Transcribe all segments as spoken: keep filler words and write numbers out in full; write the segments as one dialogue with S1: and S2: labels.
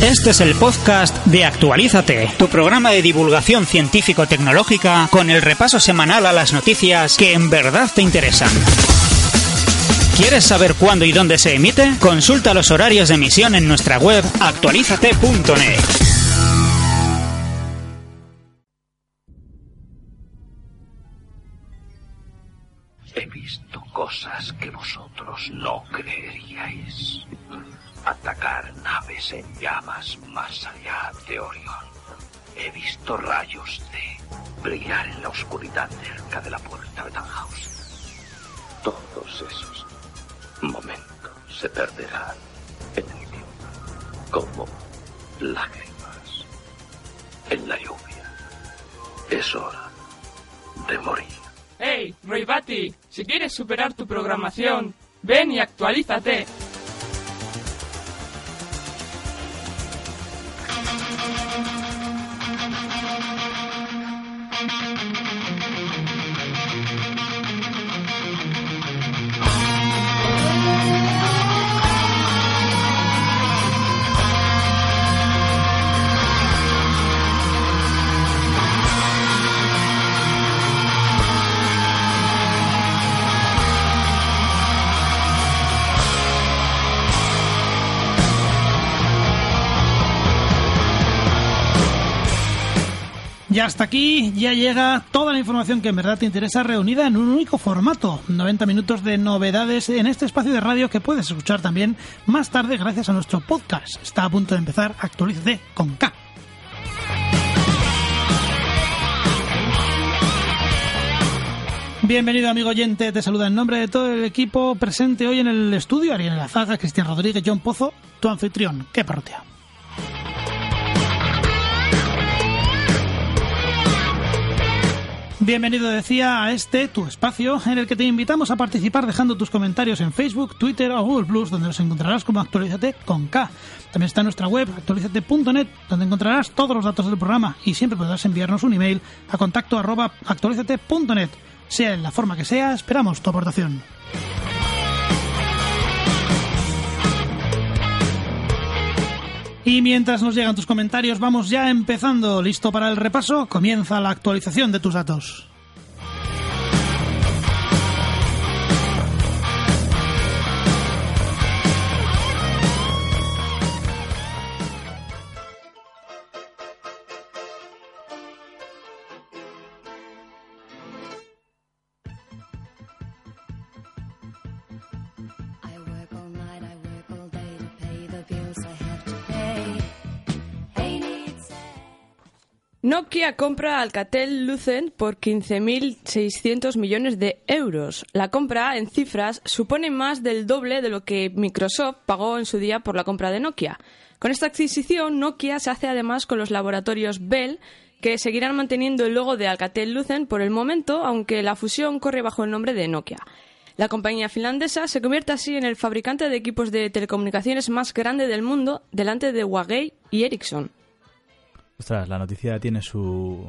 S1: Este es el podcast de Actualízate, tu programa de divulgación científico-tecnológica con el repaso semanal a las noticias que en verdad te interesan. ¿Quieres saber cuándo y dónde se emite? Consulta los horarios de emisión en nuestra web actualízate punto net.
S2: He visto cosas que vosotros no creeríais. Atacar naves en llamas más allá de Orión. He visto rayos de brillar en la oscuridad cerca de la puerta de Tannhaus. Todos esos momentos se perderán en el tiempo, como lágrimas en la lluvia. Es hora de morir.
S3: ¡Hey, Roy Batty! Si quieres superar tu programación, ven y actualízate.
S4: Y hasta aquí ya llega toda la información que en verdad te interesa reunida en un único formato. noventa minutos de novedades en este espacio de radio que puedes escuchar también más tarde gracias a nuestro podcast. Está a punto de empezar Actualízate con K. Bienvenido, amigo oyente, te saluda en nombre de todo el equipo presente hoy en el estudio: Ariel Lazaga, Cristian Rodríguez, John Pozo, tu anfitrión. ¡Qué parroquia! Bienvenido, decía, a este, tu espacio, en el que te invitamos a participar dejando tus comentarios en Facebook, Twitter o Google Plus, donde los encontrarás como Actualízate con K. También está nuestra web, actualízate punto net, donde encontrarás todos los datos del programa y siempre podrás enviarnos un email a contacto arroba actualízate punto net. Sea en la forma que sea, esperamos tu aportación. Y mientras nos llegan tus comentarios, vamos ya empezando. ¿Listo para el repaso? Comienza la actualización de tus datos.
S5: Nokia compra Alcatel-Lucent por quince mil seiscientos millones de euros. La compra, en cifras, supone más del doble de lo que Microsoft pagó en su día por la compra de Nokia. Con esta adquisición, Nokia se hace además con los laboratorios Bell, que seguirán manteniendo el logo de Alcatel-Lucent por el momento, aunque la fusión corre bajo el nombre de Nokia. La compañía finlandesa se convierte así en el fabricante de equipos de telecomunicaciones más grande del mundo, delante de Huawei y Ericsson.
S6: Ostras, la noticia tiene su...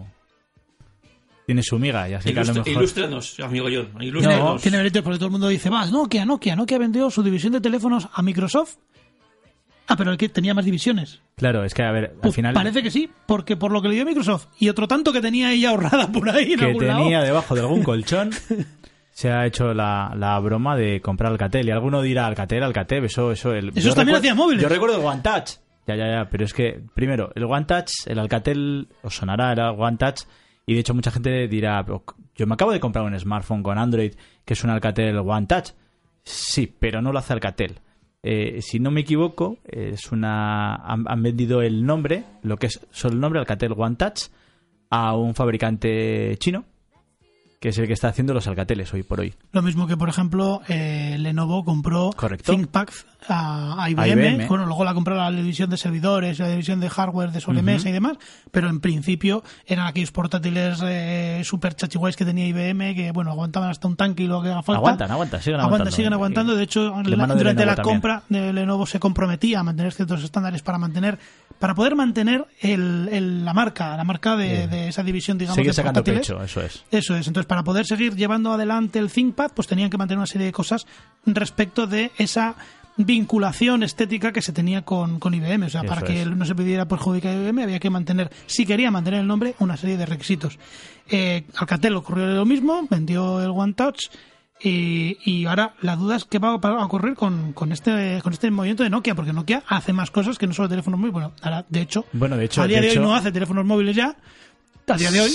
S6: Tiene su miga, y así Ilustra, que a lo mejor...
S7: Ilústranos, amigo John, ilústranos.
S4: No, tiene mérito porque todo el mundo dice, vas, Nokia, Nokia, Nokia vendió su división de teléfonos a Microsoft. Ah, pero el que tenía más divisiones.
S6: Claro, es que, a ver, al
S4: Uf,
S6: final...
S4: Parece que sí, porque por lo que le dio Microsoft y otro tanto que tenía ella ahorrada por ahí en
S6: que
S4: algún lado...
S6: tenía debajo de algún colchón... Se ha hecho la, la broma de comprar Alcatel. Y alguno dirá, Alcatel, Alcatel, eso... Eso, el,
S4: Eso también hacía móviles.
S6: Yo recuerdo el One Touch. Ya, ya, ya, pero es que, primero, el One Touch, el Alcatel, os sonará el One Touch, y de hecho mucha gente dirá, yo me acabo de comprar un smartphone con Android que es un Alcatel One Touch. Sí, pero no lo hace Alcatel. Eh, si no me equivoco, es una han, han vendido el nombre, lo que es solo el nombre, Alcatel One Touch, a un fabricante chino, que es el que está haciendo los Alcateles hoy por hoy.
S4: Lo mismo que, por ejemplo, eh, Lenovo compró
S6: Correcto.
S4: ThinkPad a, a I B M.
S6: A I B M.
S4: Bueno, luego la compró la división de servidores, la división de hardware de sobremesa uh-huh. y demás, pero en principio eran aquellos portátiles eh, super chachiguays que tenía I B M, que bueno, aguantaban hasta un tanque y lo que haga falta.
S6: Aguantan, aguantan, siguen aguantando.
S4: Aguantan, siguen aguantando. De hecho,
S6: de
S4: la, durante la
S6: también.
S4: compra de Lenovo se comprometía a mantener ciertos estándares para mantener, para poder mantener el, el, la marca, la marca de, de esa división, digamos,
S6: Sigue
S4: de
S6: sacando
S4: portátiles.
S6: pecho, eso es.
S4: Eso es. Entonces, para poder seguir llevando adelante el ThinkPad, pues tenían que mantener una serie de cosas respecto de esa vinculación estética que se tenía con, con I B M. O sea,
S6: Eso
S4: para que
S6: es.
S4: no se pudiera perjudicar a I B M había que mantener, si quería mantener el nombre, una serie de requisitos. Eh, Alcatel ocurrió lo mismo, vendió el One Touch. Y, y ahora la duda es qué va a ocurrir con, con este con este movimiento de Nokia, porque Nokia hace más cosas que no solo teléfonos móviles. Bueno, ahora, de hecho,
S6: Bueno, de hecho,
S4: a día
S6: de
S4: de,
S6: hecho-
S4: hoy no hace teléfonos móviles ya. A día de hoy.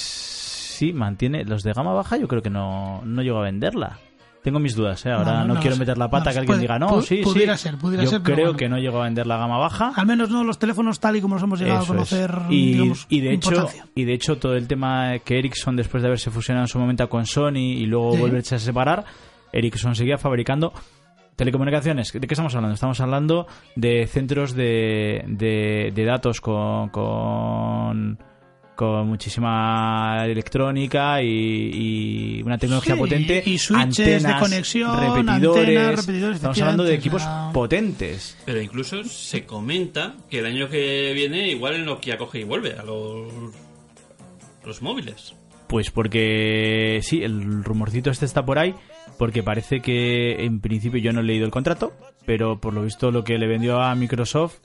S6: Sí, mantiene. Los de gama baja yo creo que no, no llegó a venderla. Tengo mis dudas, ¿eh? Ahora no,
S4: no, no
S6: quiero
S4: lo sé.
S6: meter la pata
S4: No,
S6: que alguien
S4: puede-
S6: diga, no,
S4: pu-
S6: sí, sí.
S4: pudiera ser, pudiera
S6: yo
S4: ser, pero
S6: creo
S4: bueno.
S6: que no llegó a vender la gama baja.
S4: Al menos no los teléfonos tal y como los hemos llegado
S6: Eso
S4: a conocer,
S6: es. y,
S4: digamos,
S6: y de hecho
S4: importancia.
S6: y de hecho todo el tema que Ericsson, después de haberse fusionado en su momento con Sony y luego
S4: Sí.
S6: volverse a separar, Ericsson seguía fabricando telecomunicaciones. ¿De qué estamos hablando? Estamos hablando de centros de, de, de datos con, con con muchísima electrónica y, y una tecnología
S4: Sí,
S6: potente,
S4: y switches de
S6: antenas,
S4: conexión,
S6: repetidores,
S4: antenas, repetidores,
S6: estamos hablando de equipos
S4: efectivamente, o sea-
S6: potentes.
S7: Pero incluso se comenta que el año que viene igual el Nokia coge y vuelve a los, los móviles.
S6: Pues porque sí, el rumorcito este está por ahí, porque parece que en principio yo no he leído el contrato, pero por lo visto lo que le vendió a Microsoft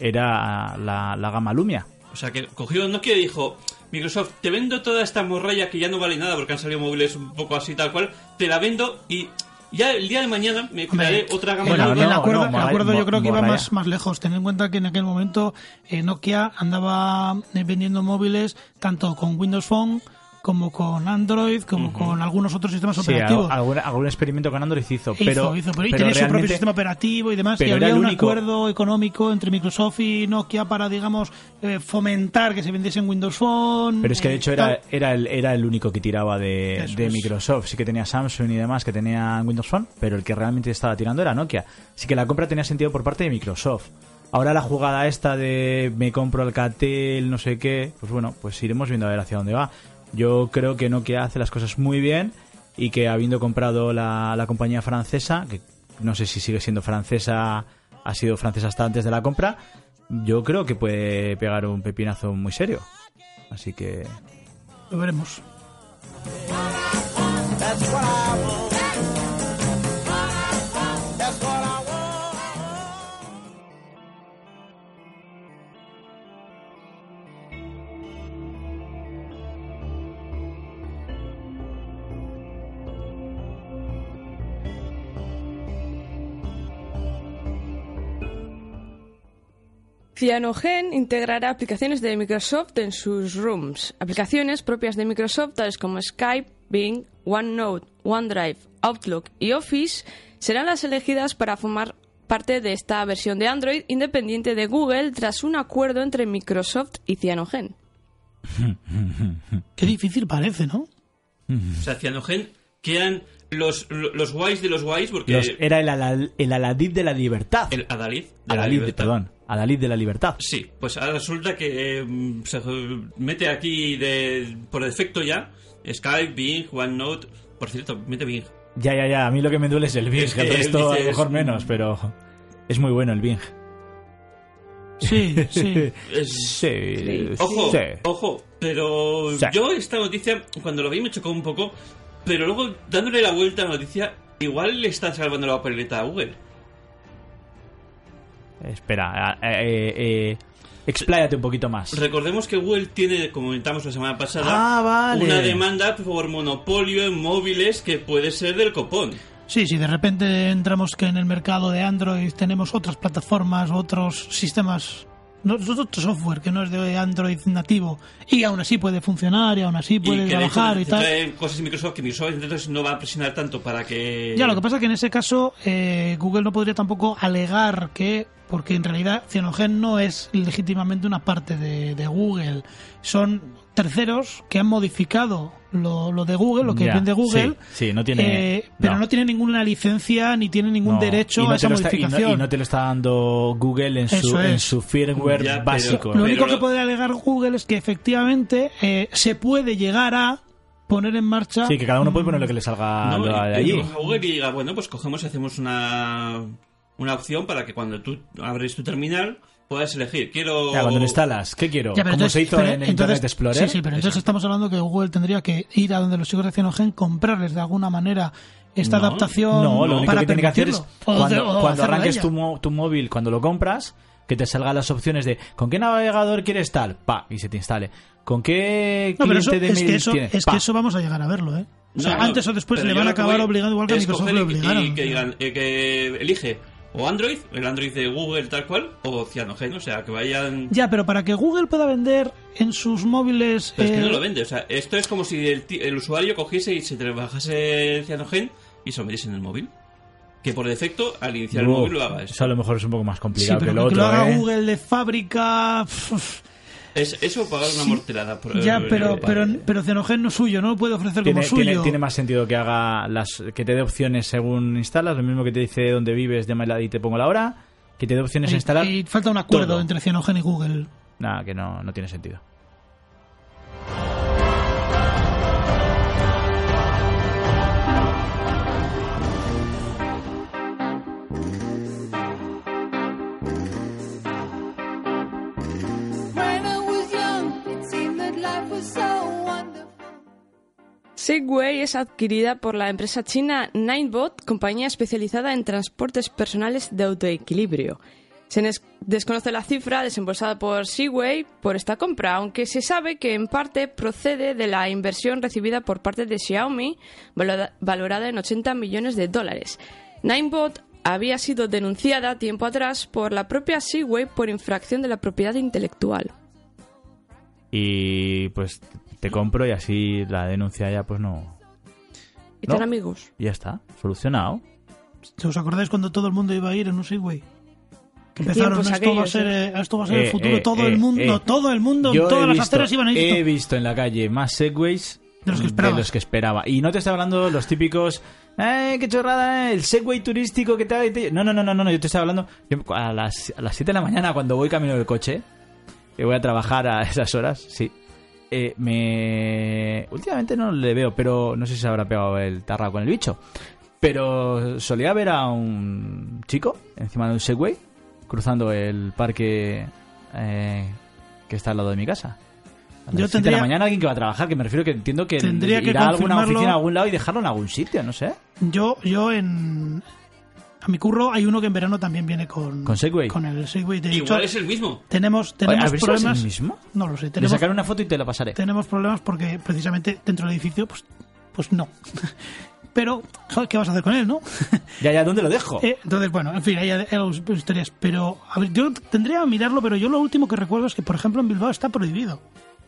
S6: era la, la gama Lumia.
S7: O sea, que cogió Nokia y dijo, Microsoft, te vendo toda esta morralla que ya no vale nada porque han salido móviles un poco así tal cual, te la vendo y ya el día de mañana me crearé
S4: Hombre,
S7: otra gama
S4: el,
S6: Bueno,
S7: nueva.
S4: el
S6: no,
S4: acuerdo,
S6: no,
S4: el
S6: morra-
S4: acuerdo yo
S6: mo-
S4: creo que iba
S6: morralla.
S4: más, más lejos. Ten en cuenta que en aquel momento eh, Nokia andaba eh, vendiendo móviles tanto con Windows Phone como con Android, como con algunos otros sistemas
S6: Sí,
S4: operativos.
S6: al- algún, algún experimento con Android hizo,
S4: Hizo,
S6: pero,
S4: hizo, pero, y
S6: pero
S4: tenía su propio
S6: realmente-
S4: sistema operativo y demás,
S6: pero
S4: y
S6: era
S4: había
S6: el
S4: un
S6: único-
S4: acuerdo económico entre Microsoft y Nokia para, digamos, eh, fomentar que se vendiese en Windows Phone.
S6: Pero es que de
S4: eh,
S6: hecho era,
S4: tal.
S6: era, el, era el único que tiraba de,
S4: Eso
S6: de
S4: es.
S6: Microsoft. Sí que tenía Samsung y demás que tenían Windows Phone, pero el que realmente estaba tirando era Nokia. Así que la compra tenía sentido por parte de Microsoft. Ahora la jugada esta de me compro Alcatel, no sé qué, pues bueno, pues iremos viendo a ver hacia dónde va. Yo creo que Nokia hace las cosas muy bien y que habiendo comprado la, la compañía francesa, que no sé si sigue siendo francesa, ha sido francesa hasta antes de la compra, yo creo que puede pegar un pepinazo muy serio. Así que
S4: Lo veremos.
S5: Cyanogen integrará aplicaciones de Microsoft en sus rooms. Aplicaciones propias de Microsoft, tales como Skype, Bing, OneNote, OneDrive, Outlook y Office, serán las elegidas para formar parte de esta versión de Android independiente de Google tras un acuerdo entre Microsoft y Cyanogen.
S4: Qué difícil parece, ¿no?
S7: O sea, Cyanogen, que eran los, los guays de los guays, porque
S6: los- era el, Alal- el Aladid de la libertad.
S7: el Adalid de la
S6: Adalid,
S7: libertad.
S6: perdón. Adalid de la libertad.
S7: Sí, pues ahora resulta que eh, se mete aquí de por defecto ya Skype, Bing, OneNote. Por cierto, mete Bing.
S6: Ya, ya, ya. A mí lo que me duele es el Bing.
S7: Es que
S6: El resto a
S7: dices-
S6: lo mejor menos, pero es muy bueno el Bing.
S4: Sí, sí.
S7: Es-
S6: Sí.
S7: Ojo,
S6: Sí.
S7: ojo, pero
S6: Sí.
S7: yo esta noticia, cuando lo vi me chocó un poco, pero luego dándole la vuelta a la noticia, igual le están salvando la papeleta a Google.
S6: Espera, eh, eh, eh, expláyate un poquito más.
S7: Recordemos que Google tiene, como comentamos la semana pasada,
S6: Ah, vale.
S7: una demanda por monopolio en móviles que puede ser del copón.
S4: Sí, sí, de repente entramos que en el mercado de Android tenemos otras plataformas, otros sistemas, no, otro software que no es de Android nativo y aún así puede funcionar y aún así puede
S7: y que de hecho
S4: trabajar y tal.
S7: trae cosas de Microsoft que Microsoft entonces no va a presionar tanto para que...
S4: Ya, lo que pasa es que en ese caso eh, Google no podría tampoco alegar que, porque en realidad Cyanogen no es legítimamente una parte de, de Google, son terceros que han modificado lo, lo de Google, lo que
S6: Ya,
S4: vende Google,
S6: sí, sí, no tiene-
S4: eh, pero
S6: no.
S4: no. tiene ninguna licencia ni tiene ningún
S6: No,
S4: derecho
S6: y no
S4: a esa
S6: te lo está- y no-
S4: modificación.
S6: y no te lo está dando Google en su,
S4: Eso
S6: en
S4: es.
S6: su firmware
S7: Ya, pero-
S6: básico.
S4: Lo único
S7: Pero-
S4: que puede alegar Google es que efectivamente eh, se puede llegar a poner en marcha.
S6: Sí, que cada uno puede poner lo que le salga
S7: No,
S6: lo de
S7: y-
S6: allí.
S7: y coja Google y diga, bueno, pues cogemos y hacemos una, una opción para que cuando tú abres tu terminal puedas elegir. Quiero...
S6: Ya, cuando lo instalas, ¿qué quiero?
S4: Ya, pero
S6: Como
S4: entonces-
S6: se hizo
S4: pero
S6: en el
S4: entonces-
S6: Internet Explorer.
S4: Sí, sí, pero entonces
S6: Eso.
S4: estamos hablando que Google tendría que ir a donde los chicos de Cyanogen, comprarles de alguna manera esta
S7: No,
S4: adaptación
S6: No, lo único
S4: para
S6: que tiene que hacer es
S4: permitirlo. O
S6: cuando,
S4: de- o
S6: cuando
S4: hacerlo
S6: arranques
S4: ella.
S6: tu, mo- tu móvil, cuando lo compras, que te salgan las opciones de ¿con qué navegador quieres tal? Pa, y se te instale. ¿Con qué
S4: No, pero
S6: cliente
S4: eso,
S6: de
S4: es,
S6: mail
S4: que eso,
S6: tienes?
S4: es
S6: Pa.
S4: que eso vamos a llegar a verlo, ¿eh? O sea,
S7: No, no,
S4: antes o después
S7: pero
S4: le
S7: yo
S4: van a
S7: lo que
S4: acabar
S7: voy
S4: obligando, igual que a
S7: es
S4: Microsoft
S7: coger
S4: le
S7: y-
S4: obligaron.
S7: Y que digan eh, que elige o Android, el Android de Google tal cual, o Cyanogen, o sea, que vayan...
S4: Ya, pero para que Google pueda vender en sus móviles...
S7: Pero es que
S4: eh,
S7: no lo vende, o sea, esto es como si el, ti- el usuario cogiese y se trabajase el Cyanogen y se lo metiese en el móvil. Que por defecto, al iniciar el
S6: Uf,
S7: móvil lo haga eso.
S6: Eso a lo mejor es un poco más
S4: Sí,
S6: complicado
S4: pero
S6: que lo
S4: que
S6: otro,
S4: lo haga
S6: ¿eh?
S4: Google de fábrica... pf,
S7: Es, eso pagar una mortelada. Por,
S4: Ya,
S7: eh,
S4: pero,
S7: eh,
S4: pero, pero Cyanogen no es suyo, no lo puede ofrecer
S6: Tiene,
S4: como suyo.
S6: tiene, tiene más sentido que haga las que te dé opciones según instalas, lo mismo que te dice dónde vives, llámala y te pongo la hora, que te dé opciones a
S4: Y-
S6: instalar.
S4: y falta un acuerdo
S6: todo.
S4: entre Cyanogen y Google.
S6: Nada, que no, no tiene sentido.
S8: When I was young, it seemed that life was so wonderful.
S5: Segway es adquirida por la empresa china Ninebot, compañía especializada en transportes personales de autoequilibrio. Se nes- desconoce la cifra desembolsada por Segway por esta compra, aunque se sabe que en parte procede de la inversión recibida por parte de Xiaomi, valora- valorada en ochenta millones de dólares. Ninebot había sido denunciada tiempo atrás por la propia Segway por infracción de la propiedad intelectual.
S6: Y pues te compro y así la denuncia ya pues no...
S5: ¿Y
S6: ¿No?
S5: tan amigos?
S6: Ya está, solucionado.
S4: ¿Os acordáis cuando todo el mundo iba a ir en un Segway? Que
S5: ¿Qué
S4: empezaron,
S5: tiempos
S4: esto va, a
S5: aquellos,
S4: ser,
S5: eh?
S4: eh, esto va a ser
S6: Eh,
S4: el futuro,
S6: eh,
S4: todo
S6: eh,
S4: el mundo,
S6: eh.
S4: todo el mundo,
S6: Yo
S4: en todas
S6: he
S4: las
S6: visto-
S4: aceras iban a ir.
S6: He visto en la calle más Segways
S4: De los que esperabas.
S6: los que esperaba. Y no te estoy hablando los típicos, ¡eh, qué chorrada! El Segway turístico que te, te... No, no, no, no, no, yo te estoy hablando yo, a las a las siete de la mañana cuando voy camino del coche, que voy a trabajar a esas horas, sí. Eh, me... Últimamente no le veo, pero no sé si se habrá pegado el tarra con el bicho. Pero solía ver a un chico encima de un Segway cruzando el parque eh, que está al lado de mi casa. A las
S4: Yo
S6: siete de
S4: tendría-
S6: la mañana alguien que va a trabajar, que me refiero que entiendo que
S4: Tendría que
S6: irá a alguna
S4: confirmarlo.
S6: oficina a algún lado y dejarlo en algún sitio, no sé.
S4: Yo, yo en... A mi curro hay uno que en verano también viene con...
S6: ¿Con Segway?
S4: Con el Segway. De
S7: Igual
S4: hecho,
S7: es el mismo.
S4: tenemos,
S6: Oye,
S4: tenemos
S6: a ver si es
S4: problemas...
S6: el mismo.
S4: No lo sé.
S6: Le
S4: Tenemos,
S6: sacaré una foto y te la pasaré.
S4: tenemos problemas porque precisamente dentro del edificio, pues, pues no. Pero, joder, ¿qué vas a hacer con él, no?
S6: Ya, ya, ¿dónde lo dejo?
S4: Eh, entonces, bueno, en fin, hay, hay algunas historias. Pero, a ver, yo tendría que mirarlo, pero yo lo último que recuerdo es que, por ejemplo, en Bilbao está prohibido.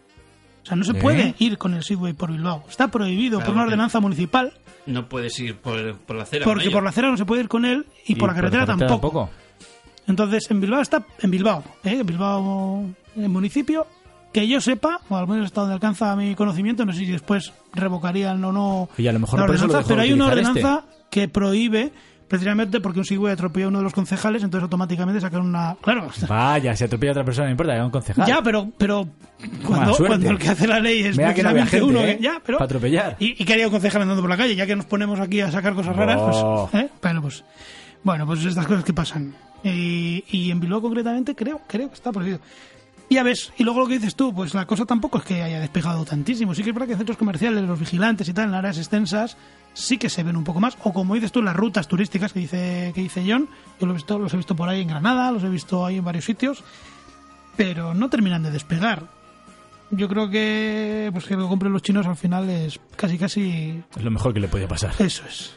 S4: O sea, no se
S6: ¿Eh?
S4: puede ir con el Segway por Bilbao. Está prohibido
S7: Claro
S4: por una
S7: que-
S4: ordenanza municipal,
S7: No puedes ir por, por la acera. con
S4: porque
S7: ello.
S4: por la acera no se puede ir con él y, por la carretera, tampoco. Entonces, en Bilbao está, en Bilbao, ¿eh? En Bilbao, el municipio, que yo sepa, o al menos hasta donde alcanza mi conocimiento, no sé si después revocarían o no
S6: Y a lo mejor
S4: la
S6: por eso lo
S4: ordenanza,
S6: dejó
S4: pero hay una
S6: utilizar este.
S4: ordenanza que prohíbe, precisamente porque un Segway atropella a uno de los concejales, entonces automáticamente sacan una... Claro,
S6: Vaya, si atropella a otra persona, no importa, que es un concejal.
S4: ya, pero, pero cuando,
S6: suerte.
S4: cuando el que hace la ley es
S6: Mira que no había
S4: precisamente
S6: gente,
S4: uno,
S6: ¿eh?
S4: ¿eh? Ya, pero...
S6: Para atropellar.
S4: ¿Y, y qué haría un concejal andando por la calle? Ya que nos ponemos aquí a sacar cosas raras,
S6: Oh.
S4: pues, ¿eh? Bueno, pues, bueno, pues estas cosas que pasan. Y, y en Bilbao concretamente creo, creo que está prohibido. Ya ves, y luego lo que dices tú, pues la cosa tampoco es que haya despejado tantísimo. Sí que es verdad que en centros comerciales, los vigilantes y tal, en áreas extensas, sí que se ven un poco más. O como dices tú, las rutas turísticas que dice que dice John, yo lo he visto, los he visto por ahí en Granada, los he visto ahí en varios sitios, pero no terminan de despegar. Yo creo que pues que lo compren los chinos al final es casi casi
S6: Es lo mejor que le podía pasar.
S4: eso es.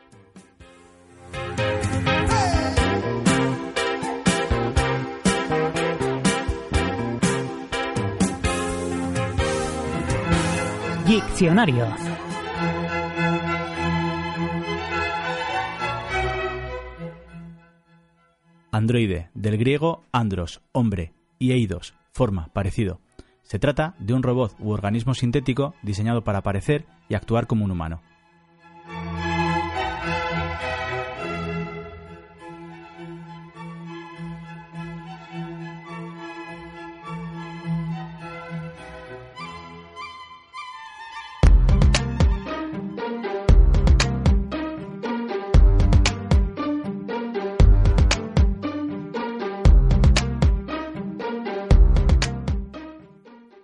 S1: Diccionario.
S6: Androide, del griego andros, hombre, y eidos, forma, parecido. Se trata de un robot u organismo sintético diseñado para parecer y actuar como un humano.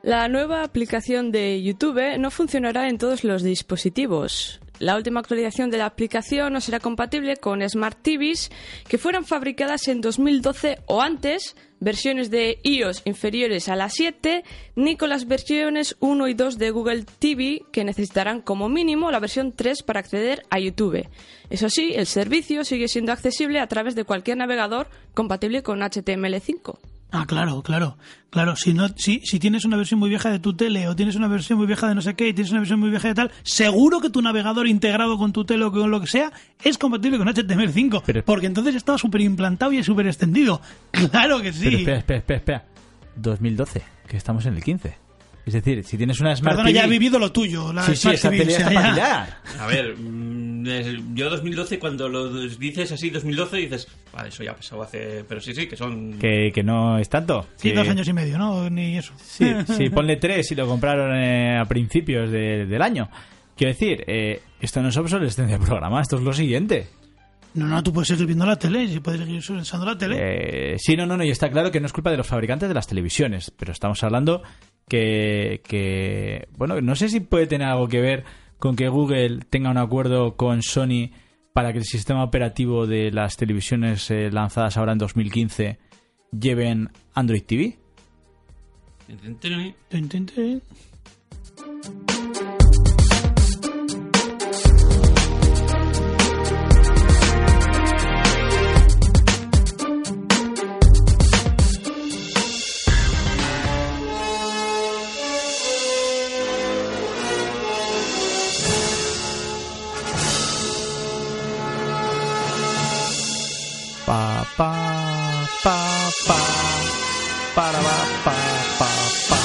S5: La nueva aplicación de YouTube no funcionará en todos los dispositivos. La última actualización de la aplicación no será compatible con Smart T Vs que fueran fabricadas en dos mil doce o antes, versiones de iOS inferiores a la siete, ni con las versiones uno y dos de Google T V, que necesitarán como mínimo la versión tres para acceder a YouTube. Eso sí, el servicio sigue siendo accesible a través de cualquier navegador compatible con H T M L cinco.
S4: Ah, claro, claro, claro. Si no, si, si tienes una versión muy vieja de tu tele o tienes una versión muy vieja de no sé qué y tienes una versión muy vieja de tal, seguro que tu navegador integrado con tu tele o con lo que sea es compatible con H T M L cinco,
S6: Pero-
S4: porque entonces estaba súper implantado y súper extendido. Claro que sí.
S6: Pero espera, espera, espera, espera. dos mil doce, que estamos en el quince. Es decir, si tienes una Smart
S4: Perdona,
S6: T V...
S4: ya he vivido lo tuyo. La
S6: Sí, sí,
S4: Smart
S6: esa
S4: T V,
S6: tele
S4: o sea,
S6: está para
S4: ya.
S6: tirar.
S7: A ver, mm, eh, yo dos mil doce, cuando lo dices así, dos mil doce, dices, vale, eso ya pasó hace... Pero sí, sí, que son...
S6: Que, que no es tanto.
S4: Sí,
S6: que-
S4: dos años y medio, ¿no? Ni eso.
S6: Sí, sí, ponle tres y lo compraron eh, a principios de- del año. Quiero decir, eh, esto no es obsolescencia de programa, esto es lo siguiente.
S4: No, no, tú puedes seguir viendo la tele, si puedes seguir usando la tele.
S6: Eh, sí, no, no, no, y está claro que no es culpa de los fabricantes de las televisiones, pero estamos hablando que, que, bueno, no sé si puede tener algo que ver con que Google tenga un acuerdo con Sony para que el sistema operativo de las televisiones eh, lanzadas ahora en dos mil quince lleven Android T V.
S4: Tin, tin, tin.
S6: Pa, pa, pa, pa, para, pa, pa, pa, pa.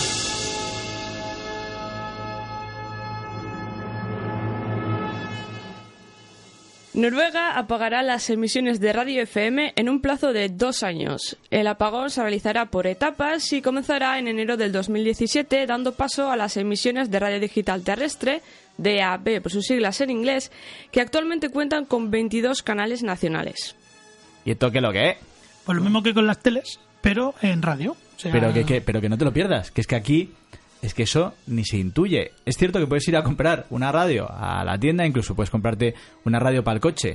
S5: Noruega apagará las emisiones de radio F M en un plazo de dos años. El apagón se realizará por etapas y comenzará en enero del dos mil diecisiete, dando paso a las emisiones de radio digital terrestre, D A B por sus siglas en inglés, que actualmente cuentan con veintidós canales nacionales.
S6: ¿Y esto qué es lo que es?
S4: Pues lo mismo que con las teles, pero en radio. O sea,
S6: Pero que, que- pero que no te lo pierdas, que es que aquí es que eso ni se intuye. Es cierto que puedes ir a comprar una radio a la tienda, incluso puedes comprarte una radio para el coche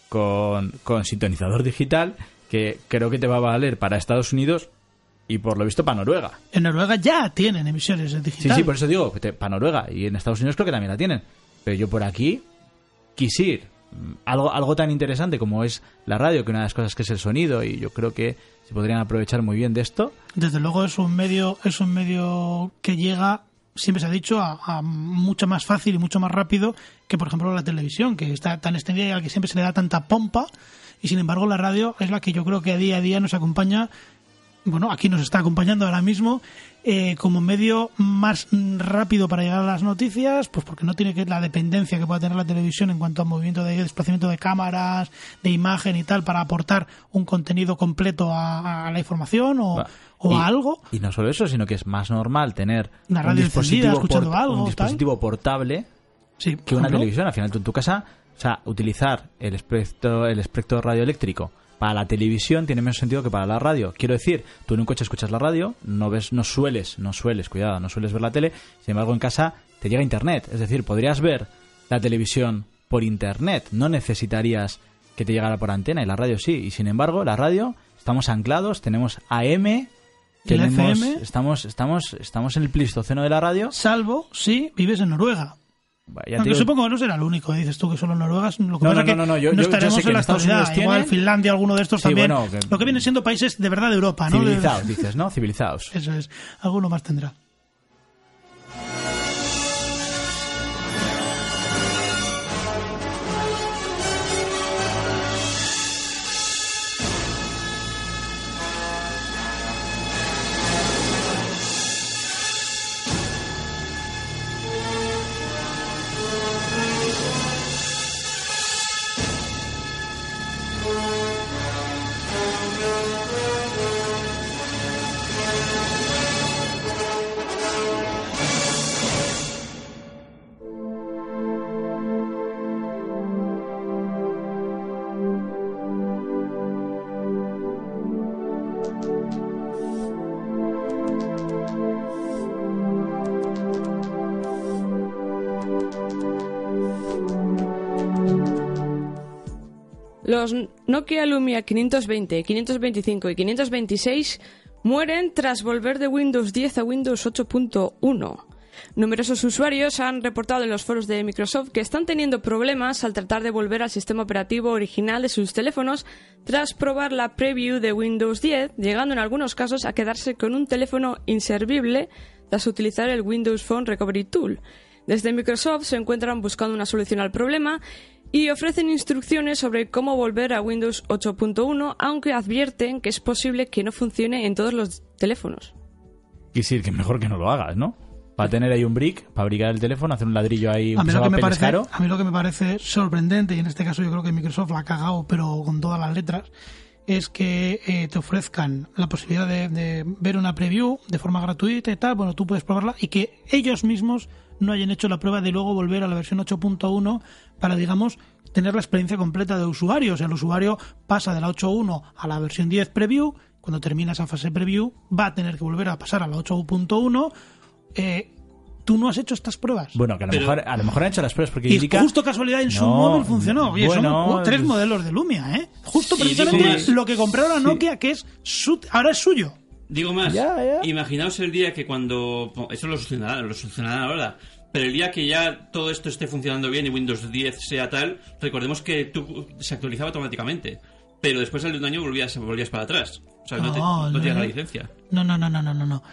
S6: con, con sintonizador digital, que creo que te va a valer para Estados Unidos y por lo visto para Noruega.
S4: En Noruega ya tienen emisiones en
S6: Sí,
S4: digital.
S6: sí, por eso digo, que te- para Noruega, y en Estados Unidos creo que también la tienen. Pero yo por aquí quisiera mm, algo, algo tan interesante como es la radio, que una de las cosas que es el sonido, y yo creo que se podrían aprovechar muy bien de esto.
S4: Desde luego es un medio, es un medio que llega, siempre se ha dicho, a, a mucho más fácil y mucho más rápido que, por ejemplo, la televisión, que está tan extendida y al que siempre se le da tanta pompa. Y sin embargo, la radio es la que yo creo que a día a día nos acompaña. Bueno, aquí nos está acompañando ahora mismo eh, como medio más mm, rápido para llegar a las noticias, pues porque no tiene que la dependencia que pueda tener la televisión en cuanto a movimiento de desplazamiento de cámaras, de imagen y tal, para aportar un contenido completo a, a la información o,
S6: Va.
S4: o
S6: Y-
S4: a algo.
S6: Y no solo eso, sino que es más normal tener
S4: Una
S6: un
S4: radio
S6: dispositivo,
S4: encendida, escuchando
S6: port-
S4: algo,
S6: un
S4: tal.
S6: dispositivo portable
S4: Sí,
S6: que una
S4: ¿no?
S6: televisión. Al final tú en tu casa, o sea, utilizar el espectro, el espectro radioeléctrico para la televisión tiene menos sentido que para la radio. Quiero decir, tú en un coche escuchas la radio, no ves, no sueles, no sueles, cuidado, no sueles ver la tele, sin embargo en casa te llega internet. Es decir, podrías ver la televisión por internet, no necesitarías que te llegara por antena, y la radio sí. Y sin embargo, la radio, estamos anclados, tenemos A M,
S4: ¿Y la
S6: tenemos,
S4: F M?
S6: estamos, estamos, estamos en el Pleistoceno de la radio.
S4: Salvo si vives en Noruega.
S6: Ya te
S4: Aunque
S6: digo-
S4: supongo que no será el único, ¿eh? Dices tú que solo Noruegas. Lo que
S6: No,
S4: pasa
S6: no,
S4: es que
S6: no, no, yo- yo- yo
S4: estaremos
S6: sé que
S4: en la
S6: en Estados
S4: actualidad.
S6: Unidos
S4: Igual
S6: tienen-
S4: Finlandia, alguno de estos
S6: Sí,
S4: también.
S6: bueno, que-
S4: Lo que vienen siendo países de verdad de Europa, ¿no?
S6: Civilizados, dices, ¿no? Civilizados.
S4: Eso es. Alguno más tendrá.
S5: Los Nokia Lumia quinientos veinte, quinientos veinticinco y quinientos veintiséis mueren tras volver de Windows diez a Windows ocho punto uno. Numerosos usuarios han reportado en los foros de Microsoft que están teniendo problemas al tratar de volver al sistema operativo original de sus teléfonos tras probar la preview de Windows diez, llegando en algunos casos a quedarse con un teléfono inservible tras utilizar el Windows Phone Recovery Tool. Desde Microsoft se encuentran buscando una solución al problema y ofrecen instrucciones sobre cómo volver a Windows ocho punto uno, aunque advierten que es posible que no funcione en todos los teléfonos.
S6: Y sí, que mejor que no lo hagas, ¿no? Para tener ahí un brick, para bricar el teléfono, hacer un ladrillo ahí,
S4: a
S6: un
S4: mí, lo que me parece,
S6: caro.
S4: a mí lo que me parece sorprendente, y en este caso yo creo que Microsoft la ha cagado, pero con todas las letras, es que eh, te ofrezcan la posibilidad de, de ver una preview de forma gratuita y tal, bueno, tú puedes probarla, y que ellos mismos no hayan hecho la prueba de luego volver a la versión ocho punto uno para, digamos, tener la experiencia completa de usuario. O sea, el usuario pasa de la ocho punto uno a la versión diez preview, cuando termina esa fase preview va a tener que volver a pasar a la ocho punto uno. Eh, ¿Tú no has hecho estas pruebas?
S6: Bueno, que a lo,
S7: Pero,
S6: mejor, a lo mejor han hecho las pruebas porque
S4: y
S6: indica...
S4: justo casualidad en su
S6: No,
S4: móvil funcionó. Oye,
S6: bueno,
S4: son uh, tres
S6: pues-
S4: modelos de Lumia, ¿eh? Justo
S7: Sí,
S4: precisamente
S7: digo más.
S4: lo que compraron a Nokia, que es su, ahora es suyo.
S7: Digo más,
S6: Ya, ya.
S7: imaginaos el día que cuando... Eso lo solucionarán, lo solucionarán ahora. Pero el día que ya todo esto esté funcionando bien y Windows diez sea tal, recordemos que tú se actualizaba automáticamente. Pero después de un año volvías, volvías para atrás. O sea, no, te,
S4: No,
S7: no
S4: no,
S7: tienes
S4: no.
S7: la licencia.
S4: No, no, no, no, no, no, no.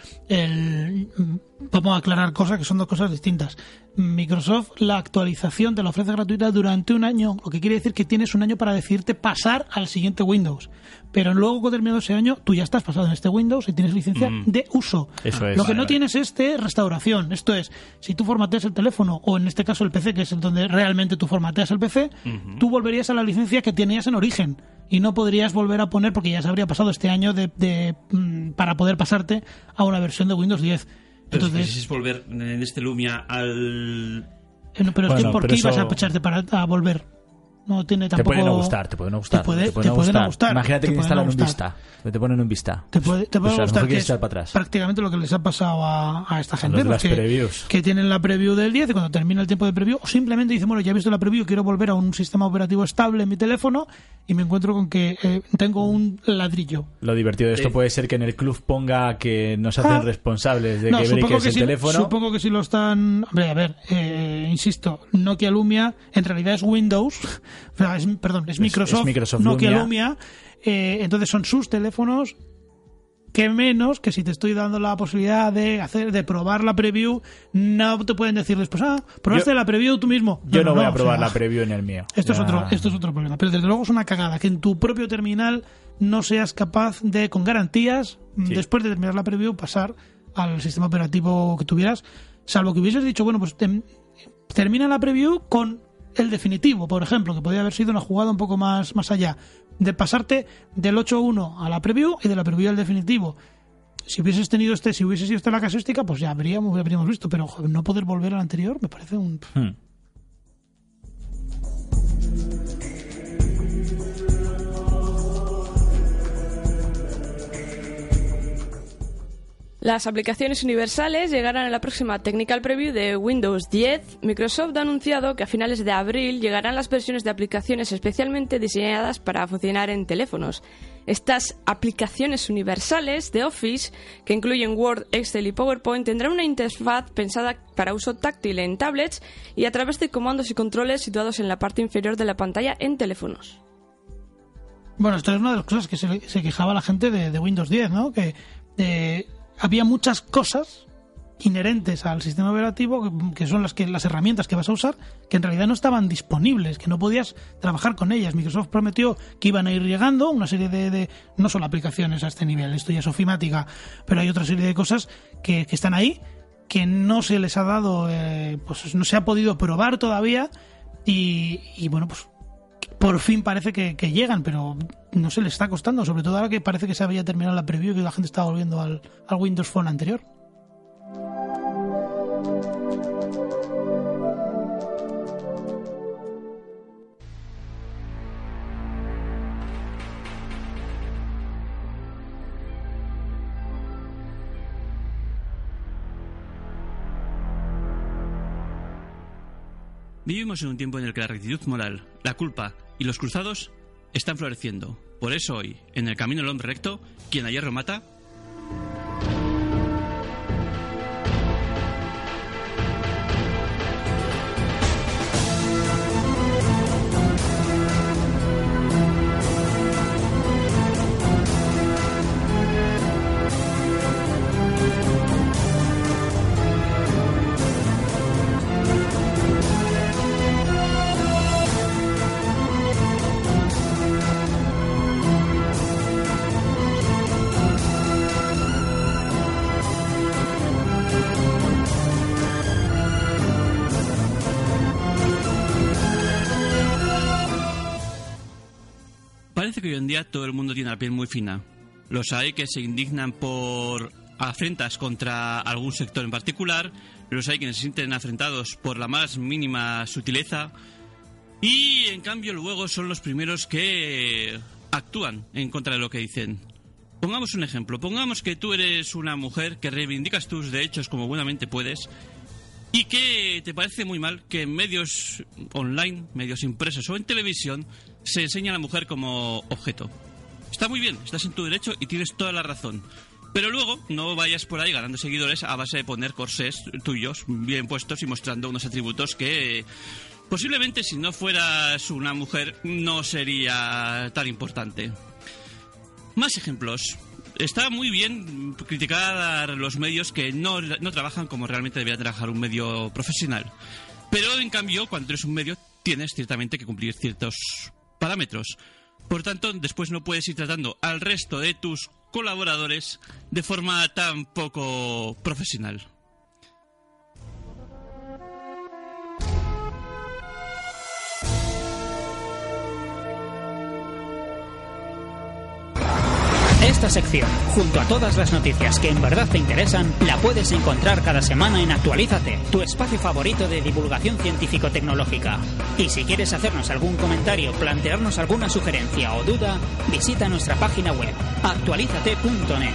S4: El, vamos a aclarar cosas que son dos cosas distintas. Microsoft, la actualización te la ofrece gratuita durante un año, lo que quiere decir que tienes un año para decidirte pasar al siguiente Windows. Pero luego, con terminado ese año, tú ya estás pasado en este Windows y tienes licencia
S6: Mm.
S4: de uso.
S6: Eso es.
S4: Lo que
S6: Vale,
S4: no
S6: vale.
S4: tienes es de restauración. Esto es, si tú formateas el teléfono, o en este caso el P C, que es donde realmente tú formateas el P C, tú volverías a la licencia que tenías en origen. Y no podrías volver a poner, porque ya se habría pasado este año de, de, mm, para poder pasarte a una versión de Windows diez.
S7: Pero
S4: Entonces,
S7: si quisieses volver en este Lumia al...
S4: eh, no, pero es
S6: Bueno,
S4: que ¿por
S6: pero
S4: qué ibas
S6: eso-
S4: a echarte para a volver? No tiene
S6: Te
S4: tampoco...
S6: puede no gustar, te puede no gustar.
S4: Te puede,
S6: te puede
S4: te
S6: no
S4: puede
S6: gustar.
S4: no gustar.
S6: Imagínate
S4: te
S6: que
S4: puede
S6: instalan
S4: no
S6: un
S4: gustar.
S6: Vista. Te ponen un Vista.
S4: Te puede, te puede
S6: Pues a lo
S4: gustar,
S6: mejor
S4: que
S6: quieres
S4: es
S6: echar para atrás.
S4: prácticamente lo que les ha pasado a, a esta gente,
S6: los de
S4: pues
S6: las
S4: que,
S6: previews.
S4: que tienen la preview del diez y cuando termina el tiempo de preview, o simplemente dicen, bueno, ya he visto la preview, quiero volver a un sistema operativo estable en mi teléfono, y me encuentro con que eh, tengo un ladrillo.
S6: Lo divertido de esto
S7: Eh.
S6: puede ser que en el club ponga que no se hacen
S4: Ah.
S6: responsables de
S4: No,
S6: que
S4: supongo
S6: briques
S4: que,
S6: el
S4: si,
S6: teléfono.
S4: supongo que si lo están... Hombre, a ver, eh, insisto, Nokia Lumia en realidad es Windows, o sea, es, perdón, es
S6: Es-
S4: Microsoft,
S6: es Microsoft
S4: Nokia
S6: Lumia.
S4: Lumia, eh, entonces son sus teléfonos, que menos que si te estoy dando la posibilidad de hacer de probar la preview, no te pueden decir después, ah, probaste
S6: Yo-
S4: la preview tú mismo.
S6: Yo no, voy a
S4: o
S6: probar
S4: sea,
S6: la preview en el mío.
S4: Esto es,
S6: Ya.
S4: otro, esto es otro problema. Pero desde luego es una cagada que en tu propio terminal no seas capaz de, con garantías,
S6: Sí.
S4: después de terminar la preview, pasar al sistema operativo que tuvieras, salvo que hubieses dicho, bueno, pues tem- termina la preview con el definitivo, por ejemplo, que podría haber sido una jugada un poco más, más allá, de pasarte del ocho punto uno a la preview y de la preview al definitivo. Si hubieses tenido este, si hubiese sido esta la casuística, pues ya habríamos, habríamos visto, pero joder, no poder volver al anterior me parece un...
S6: Hmm.
S5: Las aplicaciones universales llegarán a la próxima Technical Preview de Windows diez. Microsoft ha anunciado que a finales de abril llegarán las versiones de aplicaciones especialmente diseñadas para funcionar en teléfonos. Estas aplicaciones universales de Office, que incluyen Word, Excel y PowerPoint, tendrán una interfaz pensada para uso táctil en tablets y a través de comandos y controles situados en la parte inferior de la pantalla en teléfonos.
S4: Bueno, esto es una de las cosas que se, se quejaba la gente de, de Windows diez, ¿no? Que eh, había muchas cosas inherentes al sistema operativo que, que son las que las herramientas que vas a usar que en realidad no estaban disponibles, que no podías trabajar con ellas. Microsoft prometió que iban a ir llegando una serie de, de no solo aplicaciones a este nivel, esto ya es ofimática, pero hay otra serie de cosas que, que están ahí, que no se les ha dado, eh, pues no se ha podido probar todavía y, y bueno, pues por fin parece que, que llegan, pero no se les está costando, sobre todo ahora que parece que se había terminado la preview y que la gente estaba volviendo al, al Windows Phone anterior.
S7: Vivimos en un tiempo en el que la rectitud moral, la culpa y los cruzados están floreciendo. Por eso hoy, en el camino del hombre recto, quien a hierro mata... Parece que hoy en día todo el mundo tiene la piel muy fina. Los hay que se indignan por afrentas contra algún sector en particular, los hay que se sienten afrentados por la más mínima sutileza, y en cambio luego son los primeros que actúan en contra de lo que dicen. Pongamos un ejemplo, pongamos que tú eres una mujer que reivindicas tus derechos como buenamente puedes, y que te parece muy mal que en medios online, medios impresos o en televisión se enseña a la mujer como objeto. Está muy bien, estás en tu derecho y tienes toda la razón. Pero luego no vayas por ahí ganando seguidores a base de poner corsés tuyos bien puestos y mostrando unos atributos que posiblemente si no fueras una mujer no sería tan importante. Más ejemplos. Está muy bien criticar a los medios que no, no trabajan como realmente debería trabajar un medio profesional. Pero en cambio, cuando eres un medio, tienes ciertamente que cumplir ciertos parámetros. Por tanto, después no puedes ir tratando al resto de tus colaboradores de forma tan poco profesional.
S1: Esta sección, junto a todas las noticias que en verdad te interesan, la puedes encontrar cada semana en Actualízate, tu espacio favorito de divulgación científico-tecnológica. Y si quieres hacernos algún comentario, plantearnos alguna sugerencia o duda, visita nuestra página web, actualízate punto net.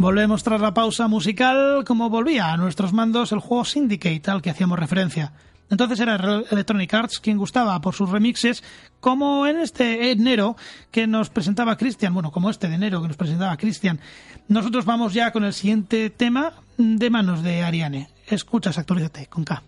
S4: Volvemos tras la pausa musical, como volvía a nuestros mandos el juego Syndicate al que hacíamos referencia. Entonces era Electronic Arts quien gustaba por sus remixes, como en este enero que nos presentaba Cristian, bueno, como este de enero que nos presentaba Cristian. Nosotros vamos ya con el siguiente tema de manos de Ariane. Escuchas, Actualízate con K.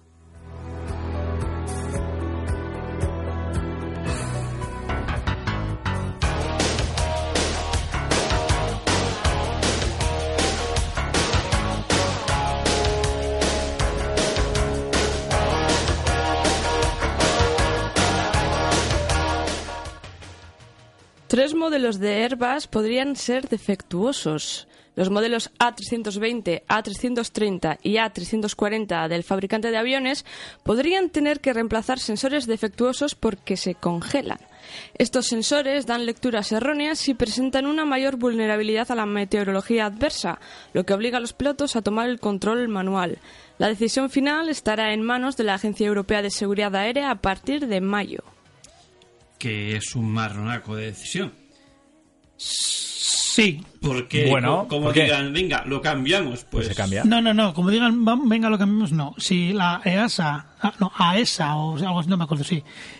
S5: Tres modelos de Airbus podrían ser defectuosos. Los modelos A trescientos veinte, A trescientos treinta y A trescientos cuarenta del fabricante de aviones podrían tener que reemplazar sensores defectuosos porque se congelan. Estos sensores dan lecturas erróneas y presentan una mayor vulnerabilidad a la meteorología adversa, lo que obliga a los pilotos a tomar el control manual. La decisión final estará en manos de la Agencia Europea de Seguridad Aérea a partir de mayo.
S7: Que es un marronaco de decisión.
S4: Sí.
S7: Porque
S6: bueno,
S7: como
S6: ¿por qué?
S7: digan, venga, lo cambiamos, pues,
S6: Pues se cambia.
S4: No, no, no, como digan, vamos, venga, lo cambiamos, no. Si la EASA, ah, no, AESA o algo así, no me acuerdo, sí,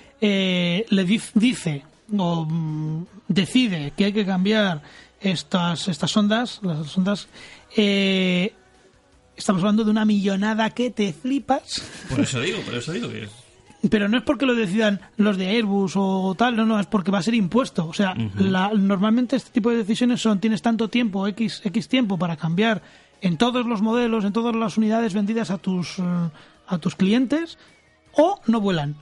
S4: eh, le di- dice o mm, decide que hay que cambiar estas estas sondas, las sondas, eh, estamos hablando de una millonada que te flipas.
S7: Por eso digo, por eso digo que...
S4: Pero no es porque lo decidan los de Airbus o tal, no, no, es porque va a ser impuesto. O sea,
S7: Uh-huh.
S4: la, normalmente este tipo de decisiones son, tienes tanto tiempo, X, X tiempo para cambiar en todos los modelos, en todas las unidades vendidas a tus, eh, a tus clientes, o no vuelan.